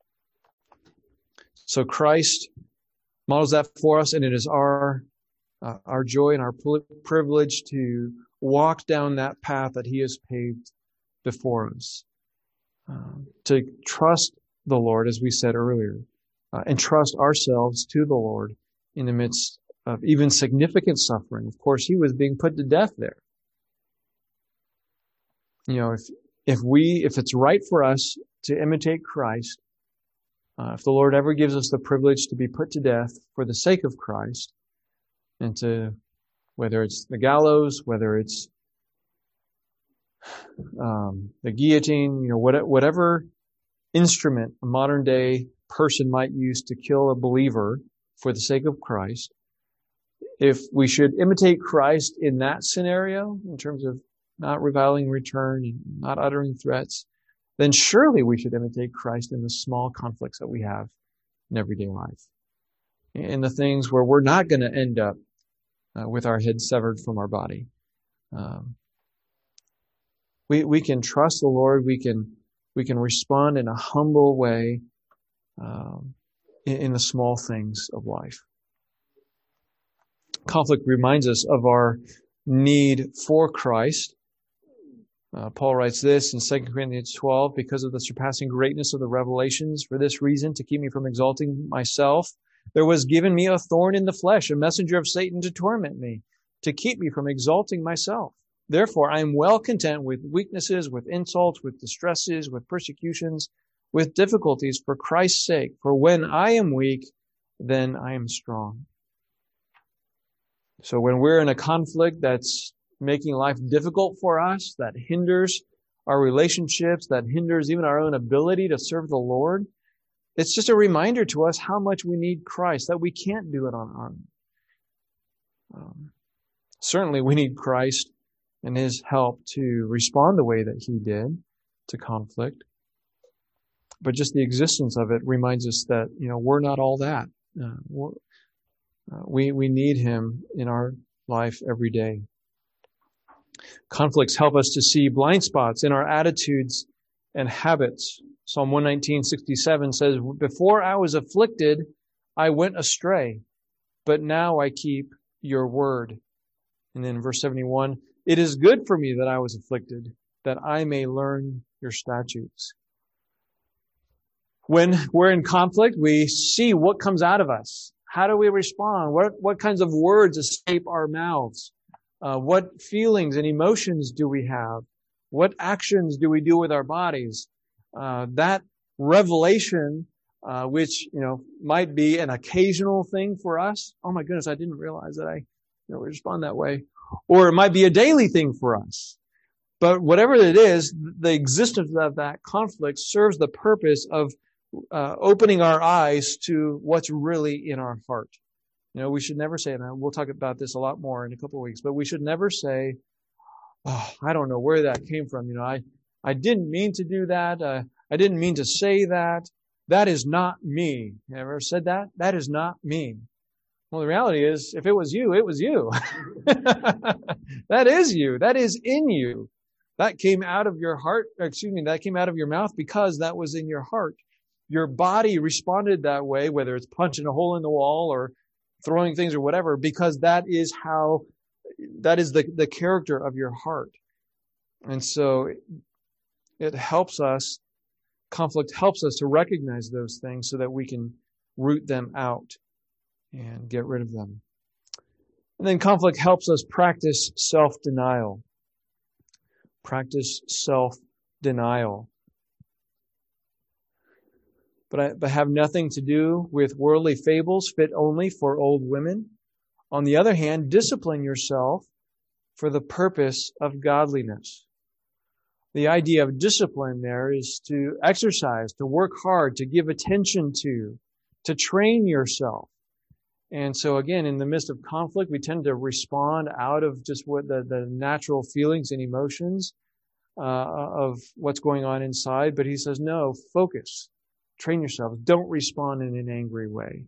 So Christ models that for us, and it is our joy and our privilege to walk down that path that he has paved before us. To trust the Lord, as we said earlier, and trust ourselves to the Lord in the midst of even significant suffering. Of course, he was being put to death there. If it's right for us to imitate Christ, if the Lord ever gives us the privilege to be put to death for the sake of Christ, and to, whether it's the gallows, whether it's the guillotine, whatever instrument a modern day person might use to kill a believer for the sake of Christ, if we should imitate Christ in that scenario, in terms of not reviling in return, and not uttering threats, then surely we should imitate Christ in the small conflicts that we have in everyday life. In the things where we're not going to end up with our head severed from our body. We can trust the Lord. We can respond in a humble way in the small things of life. Conflict reminds us of our need for Christ. Paul writes this in 2 Corinthians 12, because of the surpassing greatness of the revelations, for this reason, to keep me from exalting myself, there was given me a thorn in the flesh, a messenger of Satan to torment me, to keep me from exalting myself. Therefore, I am well content with weaknesses, with insults, with distresses, with persecutions, with difficulties for Christ's sake. For when I am weak, then I am strong. So when we're in a conflict that's making life difficult for us, that hinders our relationships, that hinders even our own ability to serve the Lord, it's just a reminder to us how much we need Christ, that we can't do it on our own. Certainly we need Christ and His help to respond the way that He did to conflict. But just the existence of it reminds us that, we're not all that. We need Him in our life every day. Conflicts help us to see blind spots in our attitudes and habits. Psalm 119:67 says, before I was afflicted, I went astray, but now I keep your word. And then verse 71, it is good for me that I was afflicted, that I may learn your statutes. When we're in conflict, we see what comes out of us. How do we respond? What kinds of words escape our mouths? What feelings and emotions do we have? What actions do we do with our bodies? That revelation, which, might be an occasional thing for us. Oh my goodness, I didn't realize that I respond that way. Or it might be a daily thing for us. But whatever it is, the existence of that conflict serves the purpose of opening our eyes to what's really in our heart. We should never say, and we'll talk about this a lot more in a couple of weeks, but we should never say, oh, I don't know where that came from. I didn't mean to do that. I didn't mean to say that. That is not me. You ever said that? That is not me. Well, the reality is, if it was you, it was you. That is you. That is in you. That came out of your heart. That came out of your mouth because that was in your heart. Your body responded that way, whether it's punching a hole in the wall or throwing things or whatever, because that is the character of your heart. And so it helps us, conflict helps us to recognize those things so that we can root them out and get rid of them. And then conflict helps us practice self-denial. Practice self-denial. But have nothing to do with worldly fables fit only for old women. On the other hand, discipline yourself for the purpose of godliness. The idea of discipline there is to exercise, to work hard, to give attention to train yourself. And so again, in the midst of conflict, we tend to respond out of just what the natural feelings and emotions of what's going on inside. But he says, no, focus. Train yourself. Don't respond in an angry way.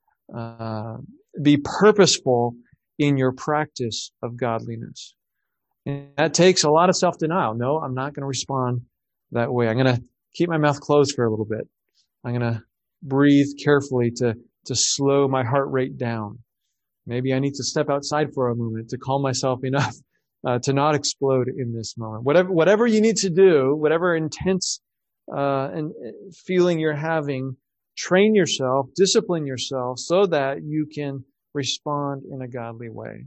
Be purposeful in your practice of godliness. And that takes a lot of self-denial. No, I'm not going to respond that way. I'm going to keep my mouth closed for a little bit. I'm going to breathe carefully to slow my heart rate down. Maybe I need to step outside for a moment to calm myself enough to not explode in this moment. Whatever you need to do, whatever intense and feeling you're having, train yourself, discipline yourself so that you can respond in a godly way.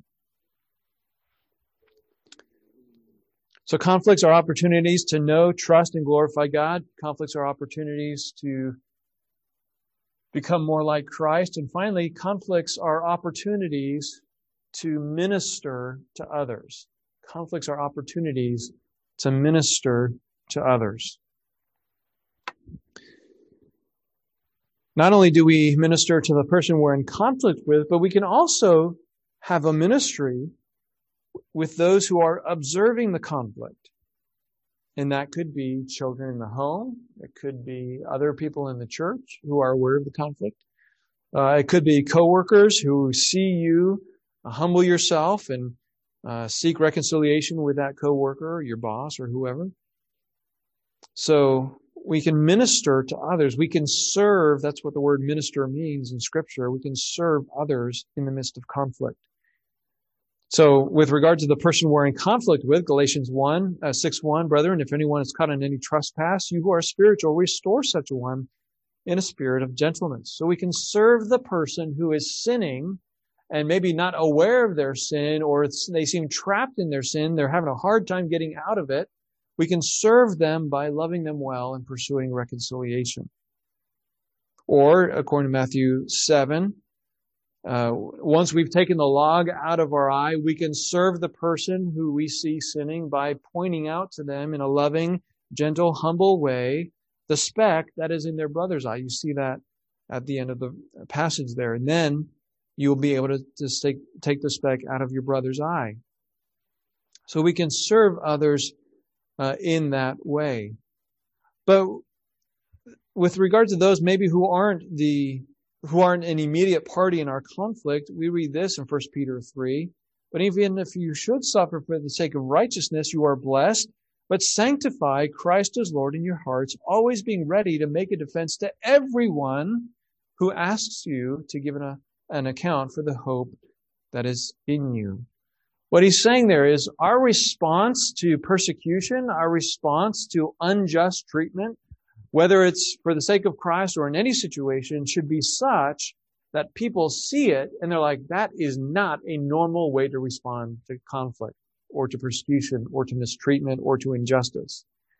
So conflicts are opportunities to know, trust, and glorify God. Conflicts are opportunities to become more like Christ. And finally, conflicts are opportunities to minister to others. Conflicts are opportunities to minister to others. Not only do we minister to the person we're in conflict with, but we can also have a ministry with those who are observing the conflict. And that could be children in the home. It could be other people in the church who are aware of the conflict. It could be coworkers who see you humble yourself and seek reconciliation with that coworker or your boss or whoever. So we can minister to others. We can serve. That's what the word minister means in Scripture. We can serve others in the midst of conflict. So with regard to the person we're in conflict with, Galatians 6:1, brethren, if anyone is caught in any trespass, you who are spiritual, restore such a one in a spirit of gentleness. So we can serve the person who is sinning and maybe not aware of their sin, or they seem trapped in their sin. They're having a hard time getting out of it. We can serve them by loving them well and pursuing reconciliation. Or, according to Matthew 7, once we've taken the log out of our eye, we can serve the person who we see sinning by pointing out to them in a loving, gentle, humble way the speck that is in their brother's eye. You see that at the end of the passage there. And then you'll be able to take the speck out of your brother's eye. So we can serve others in that way. But with regard to those maybe who aren't an immediate party in our conflict, we read this in 1 Peter 3. But even if you should suffer for the sake of righteousness, you are blessed. But sanctify Christ as Lord in your hearts, always being ready to make a defense to everyone who asks you to give an account for the hope that is in you. What he's saying there is our response to persecution, our response to unjust treatment, whether it's for the sake of Christ or in any situation, should be such that people see it and they're like, that is not a normal way to respond to conflict or to persecution or to mistreatment or to injustice.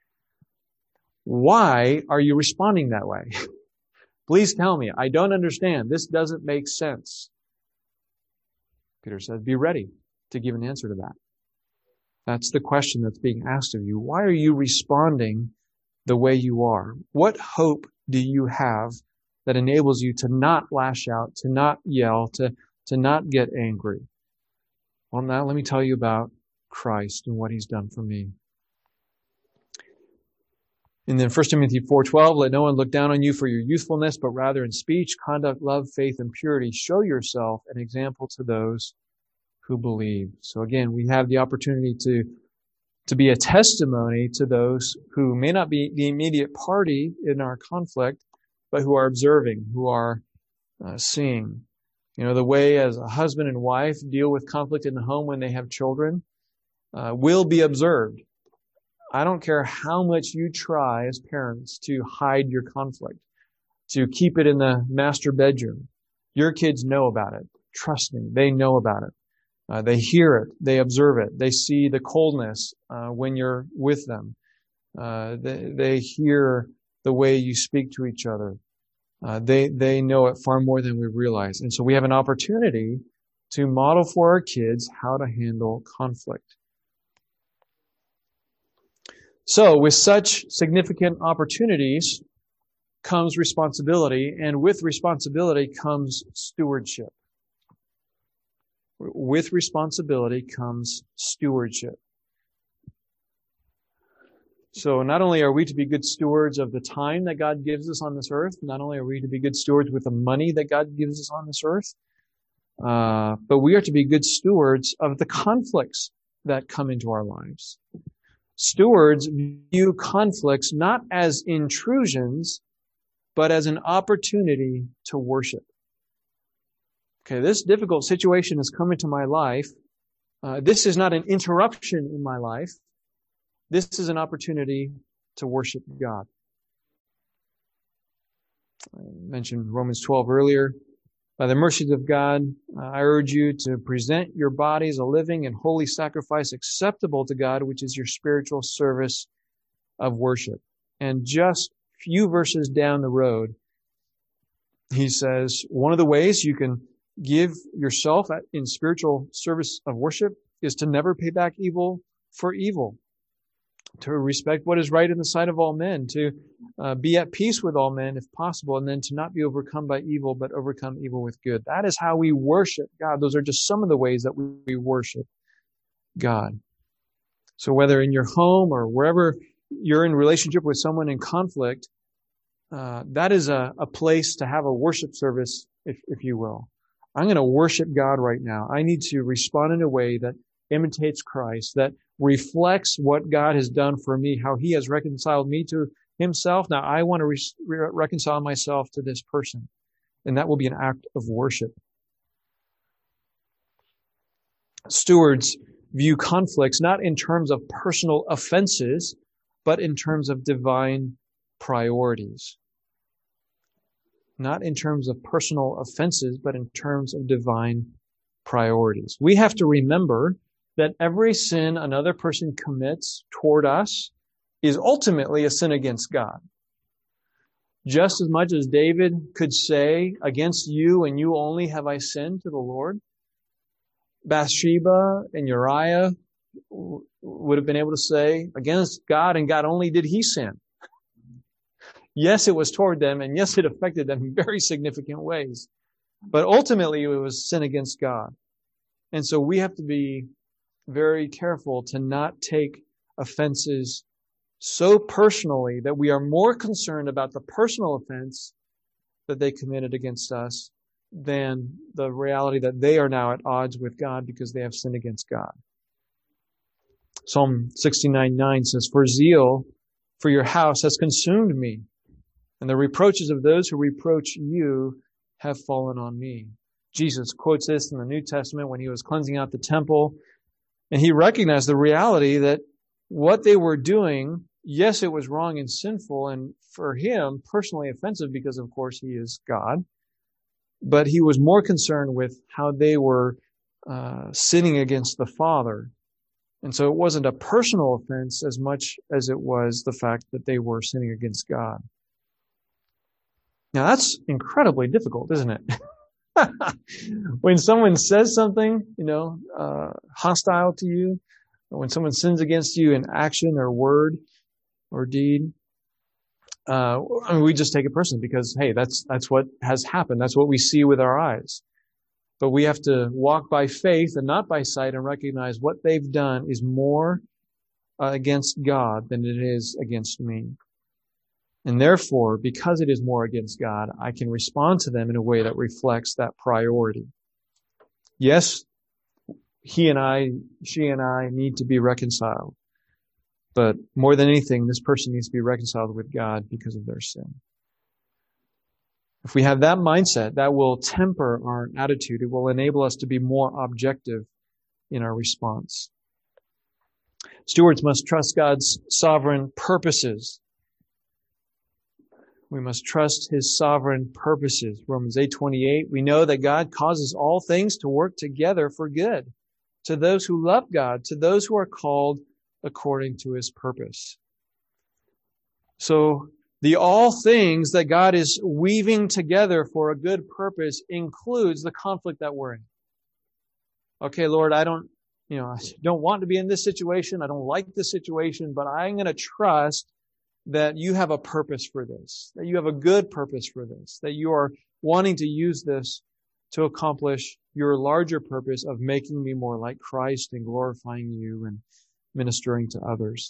Why are you responding that way? Please tell me. I don't understand. This doesn't make sense. Peter says, be ready to give an answer to that. That's the question that's being asked of you. Why are you responding the way you are? What hope do you have that enables you to not lash out, to not yell, to not get angry? Well, now let me tell you about Christ and what he's done for me. And then 1 Timothy 4:12, let no one look down on you for your youthfulness, but rather in speech, conduct, love, faith, and purity, show yourself an example to those who believe. So again, we have the opportunity to be a testimony to those who may not be the immediate party in our conflict, but who are observing, who are seeing. You know, the way as a husband and wife deal with conflict in the home when they have children will be observed. I don't care how much you try as parents to hide your conflict, to keep it in the master bedroom. Your kids know about it. Trust me, they know about it. They hear it. They observe it. They see the coldness when you're with them. They hear the way you speak to each other. They know it far more than we realize. And so we have an opportunity to model for our kids how to handle conflict. So with such significant opportunities comes responsibility, and with responsibility comes stewardship. With responsibility comes stewardship. So not only are we to be good stewards of the time that God gives us on this earth, not only are we to be good stewards with the money that God gives us on this earth, but we are to be good stewards of the conflicts that come into our lives. Stewards view conflicts not as intrusions, but as an opportunity to worship. Okay, this difficult situation has come into my life. This is not an interruption in my life. This is an opportunity to worship God. I mentioned Romans 12 earlier. By the mercies of God, I urge you to present your bodies a living and holy sacrifice acceptable to God, which is your spiritual service of worship. And just few verses down the road, he says, one of the ways you can give yourself in spiritual service of worship is to never pay back evil for evil, to respect what is right in the sight of all men, to be at peace with all men if possible, and then to not be overcome by evil, but overcome evil with good. That is how we worship God. Those are just some of the ways that we worship God. So whether in your home or wherever you're in relationship with someone in conflict, that is a place to have a worship service, if you will. I'm going to worship God right now. I need to respond in a way that imitates Christ, that reflects what God has done for me, how he has reconciled me to himself. Now I want to reconcile myself to this person. And that will be an act of worship. Stewards view conflicts not in terms of personal offenses, but in terms of divine priorities. Not in terms of personal offenses, but in terms of divine priorities. We have to remember that every sin another person commits toward us is ultimately a sin against God. Just as much as David could say, against you and you only have I sinned to the Lord, Bathsheba and Uriah would have been able to say, against God and God only did he sin. Yes, it was toward them, and yes, it affected them in very significant ways. But ultimately, it was sin against God. And so we have to be very careful to not take offenses so personally that we are more concerned about the personal offense that they committed against us than the reality that they are now at odds with God because they have sinned against God. Psalm 69:9 says, "For zeal for your house has consumed me, and the reproaches of those who reproach you have fallen on me." Jesus quotes this in the New Testament when he was cleansing out the temple, and he recognized the reality that what they were doing, yes, it was wrong and sinful, and for him, personally offensive because, of course, he is God. But he was more concerned with how they were sinning against the Father. And so it wasn't a personal offense as much as it was the fact that they were sinning against God. Now that's incredibly difficult, isn't it? When someone says something, hostile to you, or when someone sins against you in action or word or deed, we just take it personally because, hey, that's what has happened. That's what we see with our eyes. But we have to walk by faith and not by sight and recognize what they've done is more against God than it is against me. And therefore, because it is more against God, I can respond to them in a way that reflects that priority. Yes, she and I need to be reconciled. But more than anything, this person needs to be reconciled with God because of their sin. If we have that mindset, that will temper our attitude. It will enable us to be more objective in our response. Stewards must trust God's sovereign purposes. We must trust his sovereign purposes. Romans 8:28, we know that God causes all things to work together for good to those who love God, to those who are called according to his purpose. So the all things that God is weaving together for a good purpose includes the conflict that we're in. Okay, Lord, I don't want to be in this situation. I don't like this situation, but I'm going to trust that you have a purpose for this, that you have a good purpose for this, that you are wanting to use this to accomplish your larger purpose of making me more like Christ and glorifying you and ministering to others.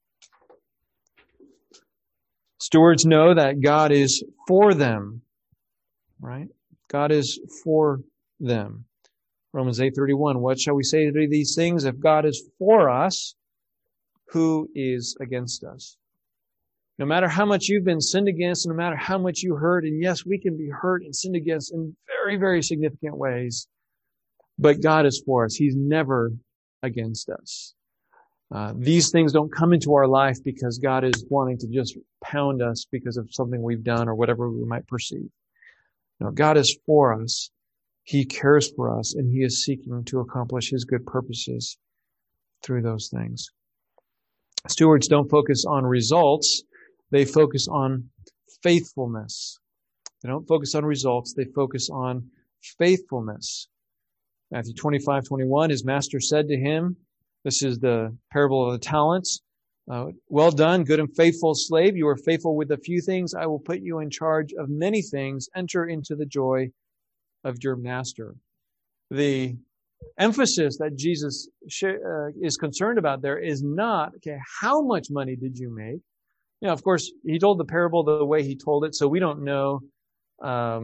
Stewards know that God is for them, right? God is for them. Romans 8:31, what shall we say to these things? If God is for us, who is against us? No matter how much you've been sinned against, no matter how much you hurt, and yes, we can be hurt and sinned against in very, very significant ways, but God is for us. He's never against us. These things don't come into our life because God is wanting to just pound us because of something we've done or whatever we might perceive. No, God is for us. He cares for us, and he is seeking to accomplish his good purposes through those things. Stewards don't focus on results. They focus on faithfulness. They don't focus on results. They focus on faithfulness. Matthew 25:21, his master said to him, this is the parable of the talents, well done, good and faithful slave. You are faithful with a few things. I will put you in charge of many things. Enter into the joy of your master. The emphasis that Jesus is concerned about there is not, okay, how much money did you make? Of course, he told the parable the way he told it, so we don't know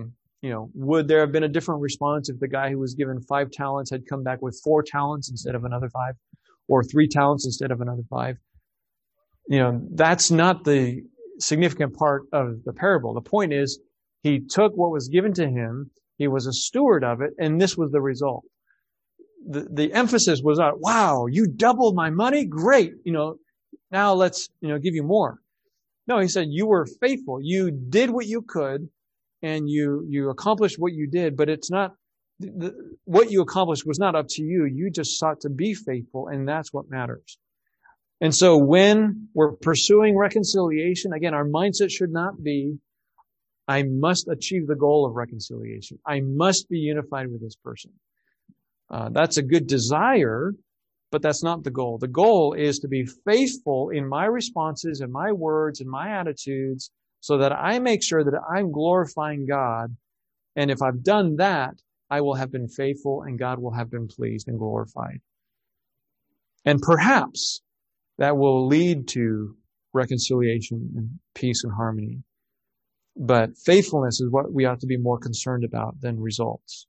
would there have been a different response if the guy who was given 5 talents had come back with 4 talents instead of another 5, or 3 talents instead of another 5? That's not the significant part of the parable. The point is, he took what was given to him, he was a steward of it, and this was the result. The emphasis was not, wow, you doubled my money? Great. Now let's, give you more. No, he said, you were faithful. You did what you could, and you accomplished what you did, but it's not, what you accomplished was not up to you. You just sought to be faithful, and that's what matters. And so when we're pursuing reconciliation, again, our mindset should not be, I must achieve the goal of reconciliation. I must be unified with this person. That's a good desire, but that's not the goal. The goal is to be faithful in my responses and my words and my attitudes so that I make sure that I'm glorifying God. And if I've done that, I will have been faithful and God will have been pleased and glorified. And perhaps that will lead to reconciliation and peace and harmony. But faithfulness is what we ought to be more concerned about than results.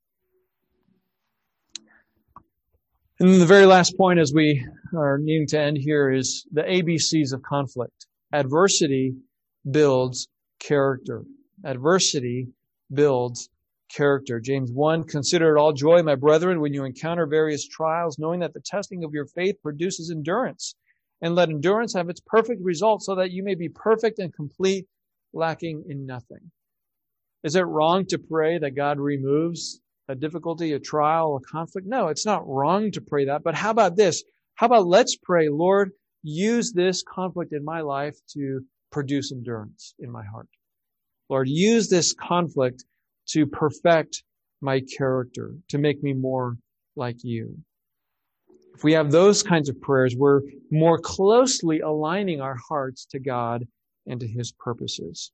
And then the very last point as we are needing to end here is the ABCs of conflict. Adversity builds character. Adversity builds character. James 1, consider it all joy, my brethren, when you encounter various trials, knowing that the testing of your faith produces endurance. And let endurance have its perfect result so that you may be perfect and complete, lacking in nothing. Is it wrong to pray that God removes a difficulty, a trial, a conflict? No, it's not wrong to pray that. But how about this? How about let's pray, Lord, use this conflict in my life to produce endurance in my heart. Lord, use this conflict to perfect my character, to make me more like you. If we have those kinds of prayers, we're more closely aligning our hearts to God and to His purposes.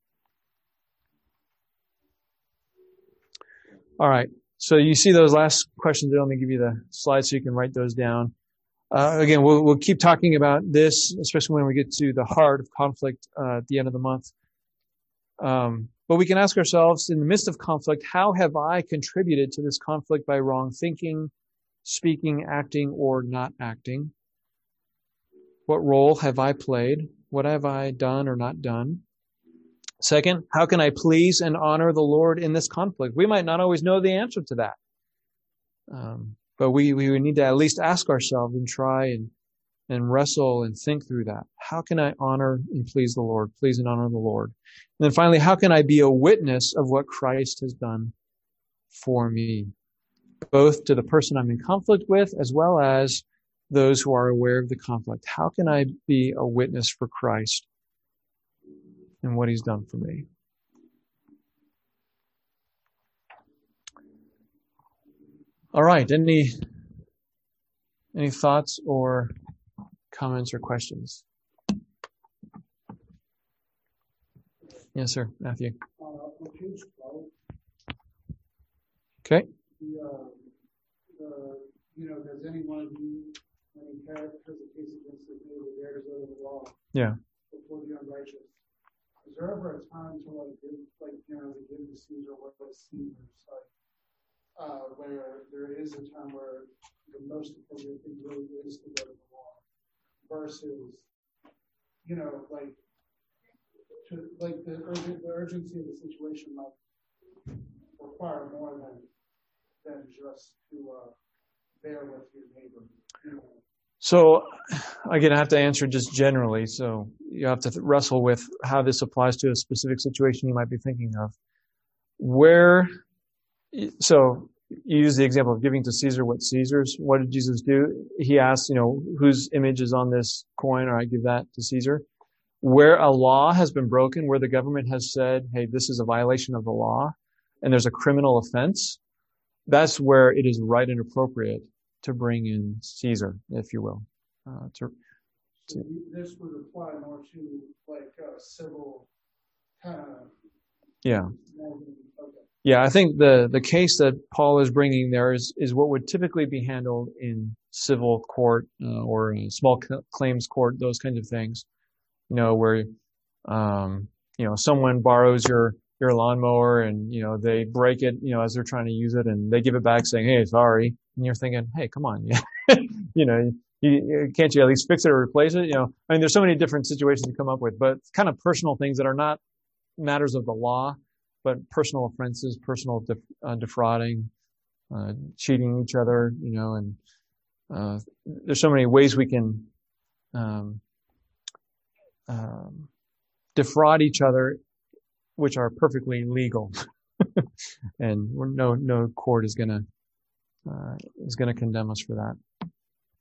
All right. So you see those last questions there. Let me give you the slides so you can write those down. Again, we'll keep talking about this, especially when we get to the heart of conflict at the end of the month. But we can ask ourselves, in the midst of conflict, how have I contributed to this conflict by wrong thinking, speaking, acting, or not acting? What role have I played? What have I done or not done? Second, how can I please and honor the Lord in this conflict? We might not always know the answer to that. But we need to at least ask ourselves and try and wrestle and think through that. How can I honor and please the Lord? Please and honor the Lord. And then finally, how can I be a witness of what Christ has done for me? Both to the person I'm in conflict with, as well as those who are aware of the conflict. How can I be a witness for Christ and what He's done for me? All right. Any thoughts or comments or questions? Yes, sir. Matthew. Okay. Does anyone of you, when he has a case against the neighbor, dares go to the law? Yeah. Before the unrighteous. Is there ever a time to give to Caesar what Caesar's where there is a time where the most appropriate thing really is to go to the law versus, the urgency of the situation might require more than just to bear with your neighbor. So, again, I have to answer just generally. So you have to wrestle with how this applies to a specific situation you might be thinking of. So you use the example of giving to Caesar what's Caesar's. What did Jesus do? He asked, whose image is on this coin, or I give that to Caesar. Where a law has been broken, where the government has said, hey, this is a violation of the law, and there's a criminal offense, that's where it is right and appropriate to bring in Caesar, if you will. This would apply more to civil kind of. Yeah. Okay. Yeah, I think the case that Paul is bringing there is what would typically be handled in civil court or in small claims court, those kinds of things. Where someone borrows your your lawnmower and, they break it, as they're trying to use it, and they give it back saying, "Hey, sorry." And you're thinking, "Hey, come on." Can't you at least fix it or replace it? There's so many different situations to come up with, but kind of personal things that are not matters of the law, but personal offenses, personal defrauding, cheating each other, and there's so many ways we can defraud each other, which are perfectly legal, and no court is gonna condemn us for that.